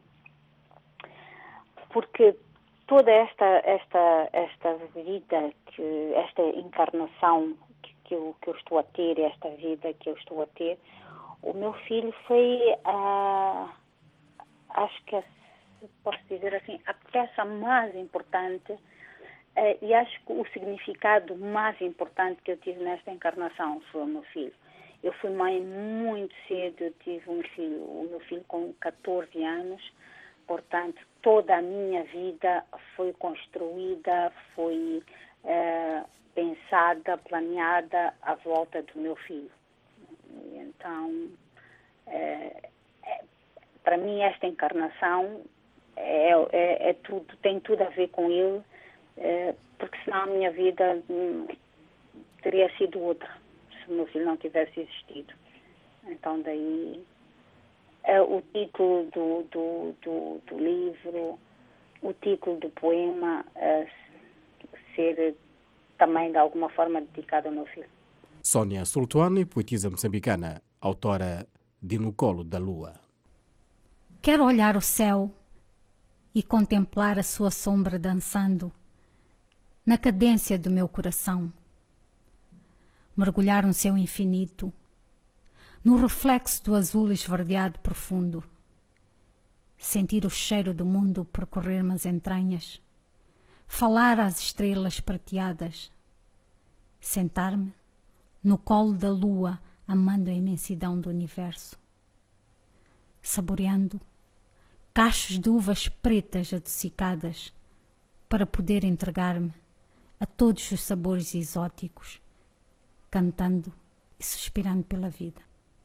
porque toda esta esta esta vida, que, esta encarnação que, que, eu, que eu estou a ter, esta vida que eu estou a ter, o meu filho foi, ah, acho que há posso dizer assim, a peça mais importante uh, e acho que o significado mais importante que eu tive nesta encarnação foi o meu filho. Eu fui mãe muito cedo, eu tive um filho, o meu filho com catorze anos, portanto, toda a minha vida foi construída, foi uh, pensada, planeada à volta do meu filho. Então, é, é, para mim esta encarnação é, é, é tudo, tem tudo a ver com ele, é, porque senão a minha vida hum, teria sido outra, se o meu filho não tivesse existido. Então daí é, o título do, do, do, do livro, o título do poema é, ser também de alguma forma dedicado ao meu filho. Sónia Sultuani, poetisa moçambicana, autora de No Colo da Lua. Quero olhar o céu e contemplar a sua sombra dançando na cadência do meu coração. Mergulhar no céu infinito, no reflexo do azul esverdeado profundo. Sentir o cheiro do mundo percorrer-me as entranhas. Falar às estrelas prateadas. Sentar-me no colo da lua, amando a imensidão do universo. Saboreando cachos de uvas pretas adocicadas para poder entregar-me a todos os sabores exóticos, cantando e suspirando pela vida.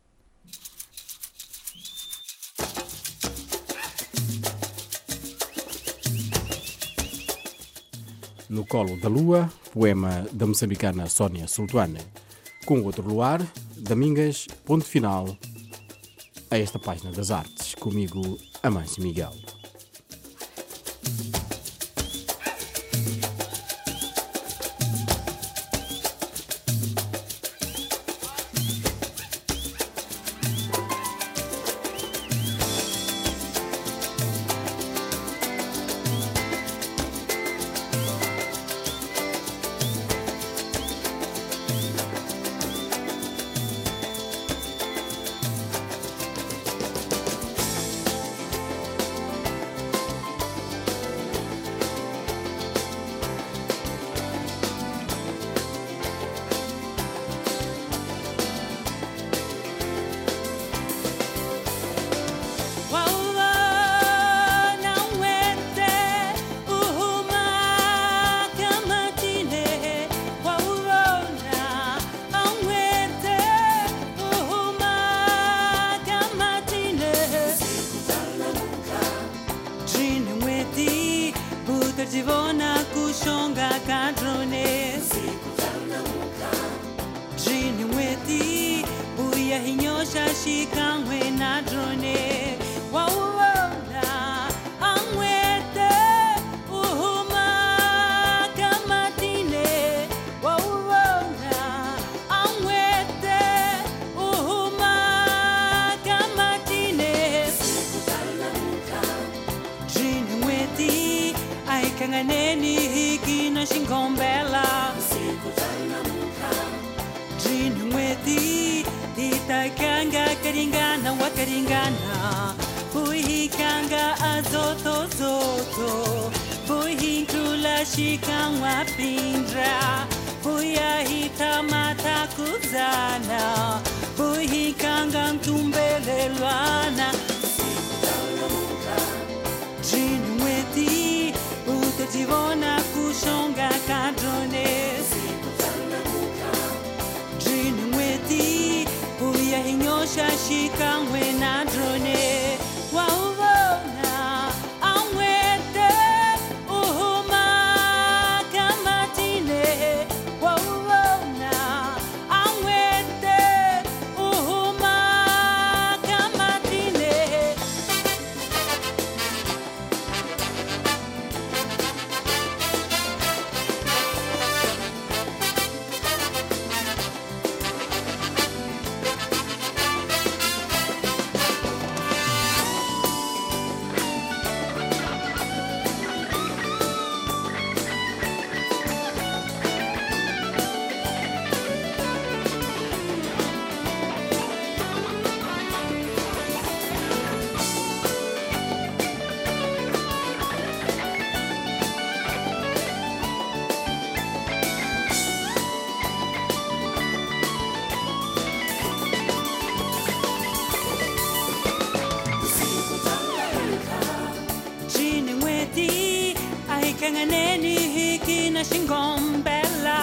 No Colo da Lua, poema da moçambicana Sónia Sultuani. Com outro luar, Domingas, ponto final a esta página das artes. Comigo, Amâncio Miguel. Kanganeni hiki na shingombela Jini mweti Itakanga karingana wakaringana Puihikanga azoto zoto Puihinkula shikangwa pindra Puiahita mata kuzana Puihikanga ntumbelelwana Jini mweti Utajivona kushonga kadrone Jini mweti Uya hinyosha shikangwe na drone Wauvona amwete Uhuma kamatine Wauvona amwete Uhuma kamatine shingombela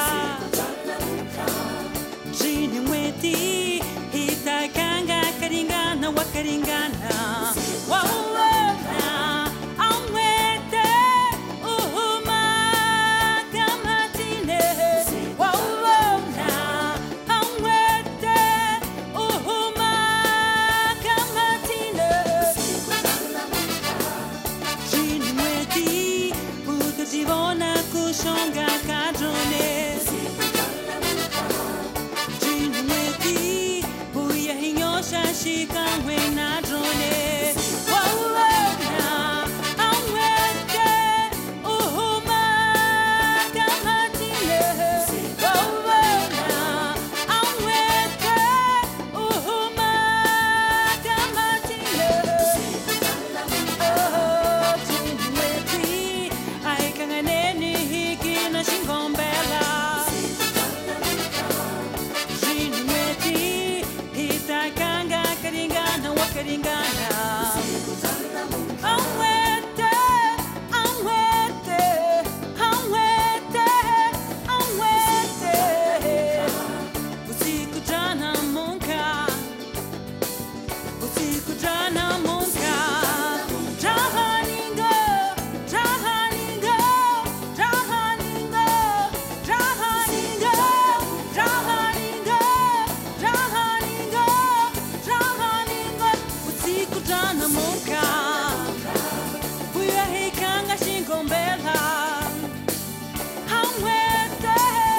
Jini mweti Itakanga karingana wakaringana Wauona Amwete Uhuma Kamatine Wauona Amwete Uhuma Kamatine Jini mweti Utajivona kushonga kadrone Shika when I drone Wauona Amwete Uhuma Kamatine Wauona Amwete Uhuma Kamatine Oh, Jimweti Aikanganeni hiki na shingombela Jimweti Itakanga Karingana wakaringana Amwete Amwete Amwete Amwete Usiku jana munka Usiku jana munka Jahaningo Jahaningo Jahaningo Jahaningo Jahaningo Jahaningo Jahaningo Usiku jana munka Buya hikanga shingombela Amwete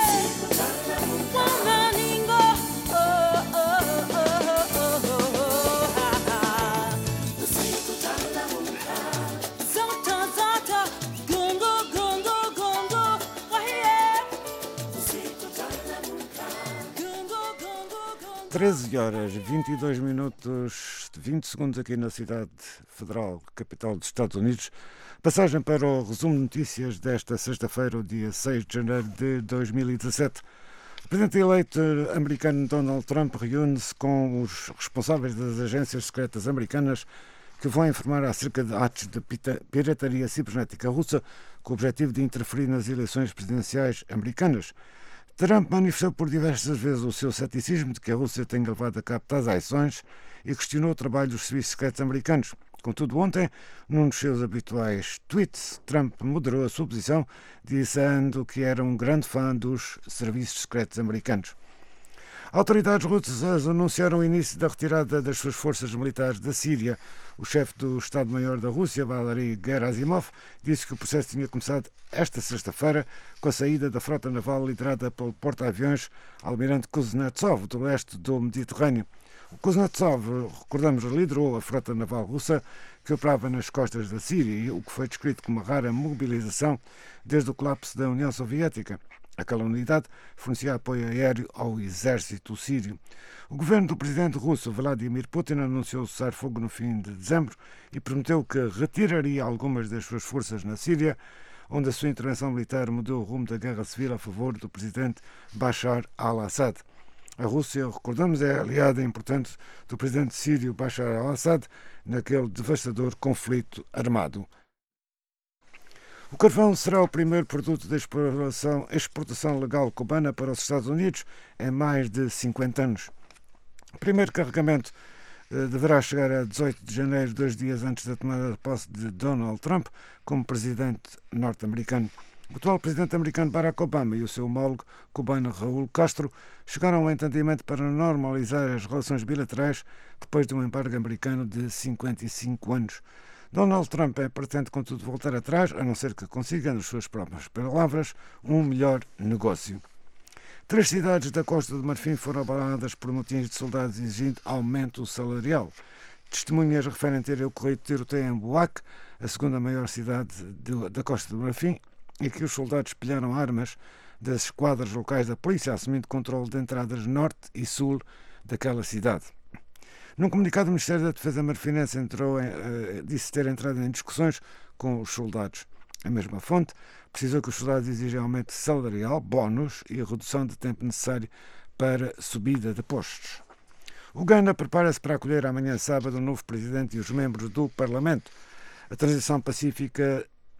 Wamaningo Oh oh oh oh oh ha ha Usiku jana munka Zota zota Gungo gungo gungo Wahiye Usiku jana munka Gungo gungo gungo treze horas, vinte e dois minutos, vinte segundos aqui na cidade federal, capital dos Estados Unidos. Passagem para o resumo de notícias desta sexta-feira, o dia seis de janeiro de dois mil e dezassete. O presidente eleito americano Donald Trump reúne-se com os responsáveis das agências secretas americanas que vão informar acerca de atos de pirataria cibernética russa com o objetivo de interferir nas eleições presidenciais americanas. Trump manifestou por diversas vezes o seu ceticismo de que a Rússia tenha levado a cabo tais ações e questionou o trabalho dos serviços secretos americanos. Contudo, ontem, num dos seus habituais tweets, Trump moderou a sua posição, dizendo que era um grande fã dos serviços secretos americanos. Autoridades russas anunciaram o início da retirada das suas forças militares da Síria. O chefe do Estado-Maior da Rússia, Valery Gerasimov, disse que o processo tinha começado esta sexta-feira com a saída da frota naval liderada pelo porta-aviões Almirante Kuznetsov, do leste do Mediterrâneo. O Kuznetsov, recordamos, liderou a frota naval russa que operava nas costas da Síria, o que foi descrito como uma rara mobilização desde o colapso da União Soviética. Aquela unidade fornecia apoio aéreo ao exército sírio. O governo do presidente russo Vladimir Putin anunciou cessar-fogo no fim de dezembro e prometeu que retiraria algumas das suas forças na Síria, onde a sua intervenção militar mudou o rumo da guerra civil a favor do presidente Bashar al-Assad. A Rússia, recordamos, é aliada importante do presidente sírio Bashar al-Assad naquele devastador conflito armado. O carvão será o primeiro produto de exportação, exportação legal cubana para os Estados Unidos em mais de cinquenta anos. O primeiro carregamento eh, deverá chegar a dezoito de janeiro, dois dias antes da tomada de posse de Donald Trump como presidente norte-americano. O atual presidente americano Barack Obama e o seu homólogo cubano Raúl Castro chegaram a um entendimento para normalizar as relações bilaterais depois de um embargo americano de cinquenta e cinco anos. Donald Trump pretende, contudo, voltar atrás, a não ser que consiga, nas suas próprias palavras, um melhor negócio. Três cidades da Costa do Marfim foram abaladas por motins de soldados exigindo aumento salarial. Testemunhas referem ter ocorrido tiroteio em Buac, a segunda maior cidade de, da Costa do Marfim, e que os soldados espelharam armas das esquadras locais da polícia, assumindo controle de entradas norte e sul daquela cidade. Num comunicado, o Ministério da Defesa marfinense entrou em, uh, disse ter entrado em discussões com os soldados. A mesma fonte precisou que os soldados exigem aumento salarial, bónus e redução de tempo necessário para subida de postos. O Ghana prepara-se para acolher amanhã sábado o novo presidente e os membros do Parlamento. A transição pacífica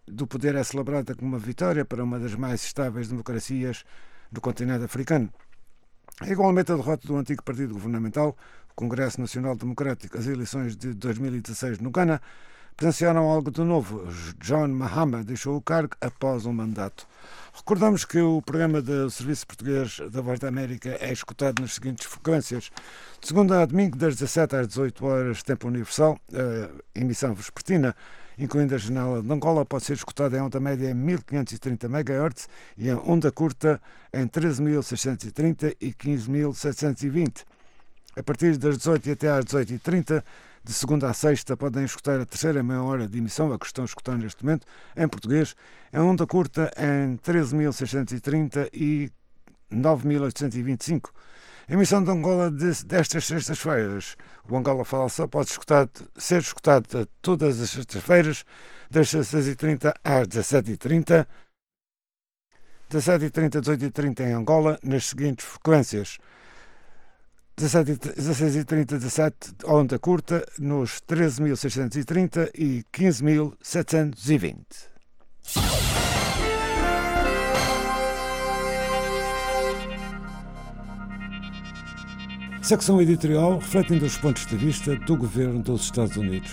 do poder é celebrada como uma vitória para uma das mais estáveis democracias do continente africano. É igualmente a derrota do antigo partido governamental, o Congresso Nacional Democrático. As eleições de dois mil e dezasseis no Ghana presenciaram algo de novo. John Mahama deixou o cargo após um mandato. Recordamos que o programa do Serviço Português da Voz da América é escutado nas seguintes frequências: de segunda a domingo, das dezassete às dezoito horas, tempo universal, a emissão vespertina, incluindo a janela de Angola, pode ser escutada em onda média em mil quinhentos e trinta megahertz e em onda curta em treze mil seiscentos e trinta e quinze mil setecentos e vinte. A partir das dezoito e até às dezoito e trinta, de segunda a sexta, podem escutar a terceira meia hora de emissão, a que estão a escutar neste momento, em português, em onda curta em treze mil seiscentos e trinta e nove mil oitocentos e vinte e cinco. A emissão de Angola de, destas sextas-feiras. O Angola Fala Só pode escutar, ser escutado todas as sextas-feiras, das dezesseis e trinta às dezassete e trinta, dezassete e trinta, dezoito e trinta em Angola, nas seguintes frequências: dezasseis e trinta, dezassete, onda curta, nos treze mil seiscentos e trinta e quinze mil setecentos e vinte. Secção editorial refletindo os pontos de vista do governo dos Estados Unidos.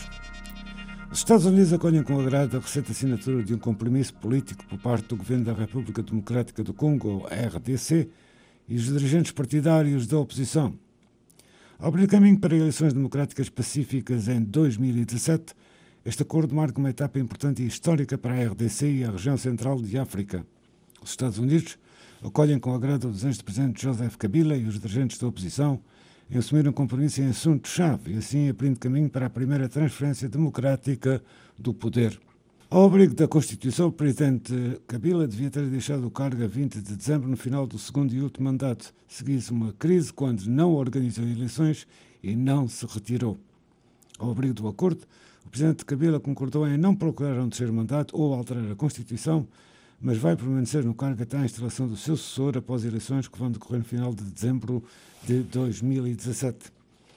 Os Estados Unidos acolhem com agrado a recente assinatura de um compromisso político por parte do governo da República Democrática do Congo, R D C, e os dirigentes partidários da oposição. Ao abrir caminho para eleições democráticas pacíficas em dois mil e dezassete, este acordo marca uma etapa importante e histórica para a R D C e a região central de África. Os Estados Unidos acolhem com agrado o desejo do presidente Joseph Kabila e os dirigentes da oposição em assumir um compromisso em assuntos-chave e assim abrindo caminho para a primeira transferência democrática do poder. Ao abrigo da Constituição, o presidente Kabila devia ter deixado o cargo a vinte de dezembro, no final do segundo e último mandato. Seguisse uma crise quando não organizou eleições e não se retirou. Ao abrigo do acordo, o presidente Kabila concordou em não procurar um terceiro mandato ou alterar a Constituição, mas vai permanecer no cargo até a instalação do seu sucessor após eleições que vão decorrer no final de dezembro de dois mil e dezassete.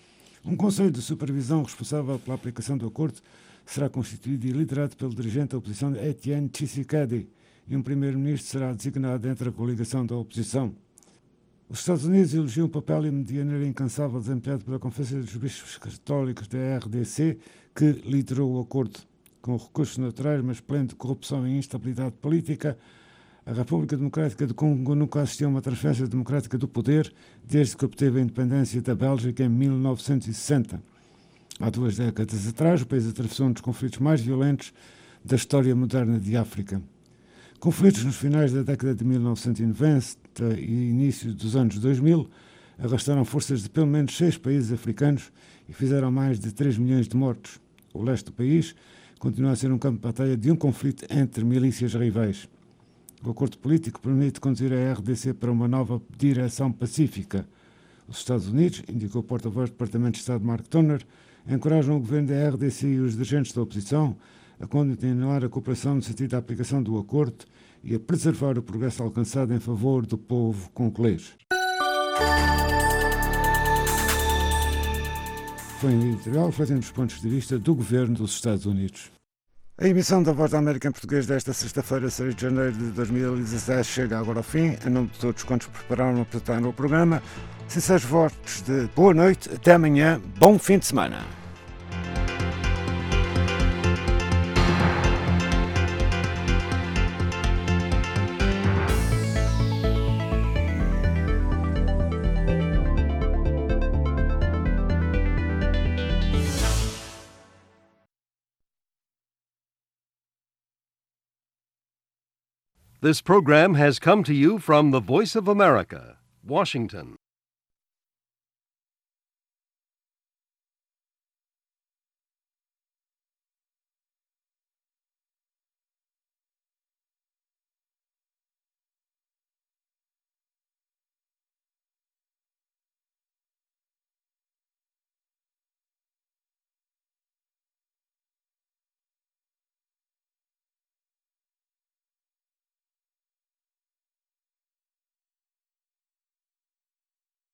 Um conselho de supervisão responsável pela aplicação do acordo será constituído e liderado pelo dirigente da oposição Etienne Tshisekedi e um primeiro-ministro será designado entre a coligação da oposição. Os Estados Unidos elogiam o papel e medianeira incansável desempenhado pela Conferência dos Bispos Católicos da R D C, que liderou o acordo. Com recursos naturais, mas pleno de corrupção e instabilidade política, a República Democrática do Congo nunca assistiu a uma transferência democrática do poder desde que obteve a independência da Bélgica em mil novecentos e sessenta. Há duas décadas atrás, o país atravessou um dos conflitos mais violentos da história moderna de África. Conflitos nos finais da década de mil novecentos e noventa e início dos anos dois mil arrastaram forças de pelo menos seis países africanos e fizeram mais de três milhões de mortos. O leste do país continua a ser um campo de batalha de um conflito entre milícias rivais. O acordo político permite conduzir a R D C para uma nova direção pacífica. Os Estados Unidos, indicou o porta-voz do Departamento de Estado Mark Toner, encorajam o governo da R D C e os dirigentes da oposição a continuar a cooperação no sentido da aplicação do acordo e a preservar o progresso alcançado em favor do povo congolês. Foi um editorial refletindo os pontos de vista do governo dos Estados Unidos. A emissão da Voz da América em português desta sexta-feira, seis de janeiro de dois mil e dezasseis, chega agora ao fim. Em nome de todos quantos prepararam para estar no programa, sinceros votos de boa noite, até amanhã, bom fim de semana. This program has come to you from the Voice of America, Washington.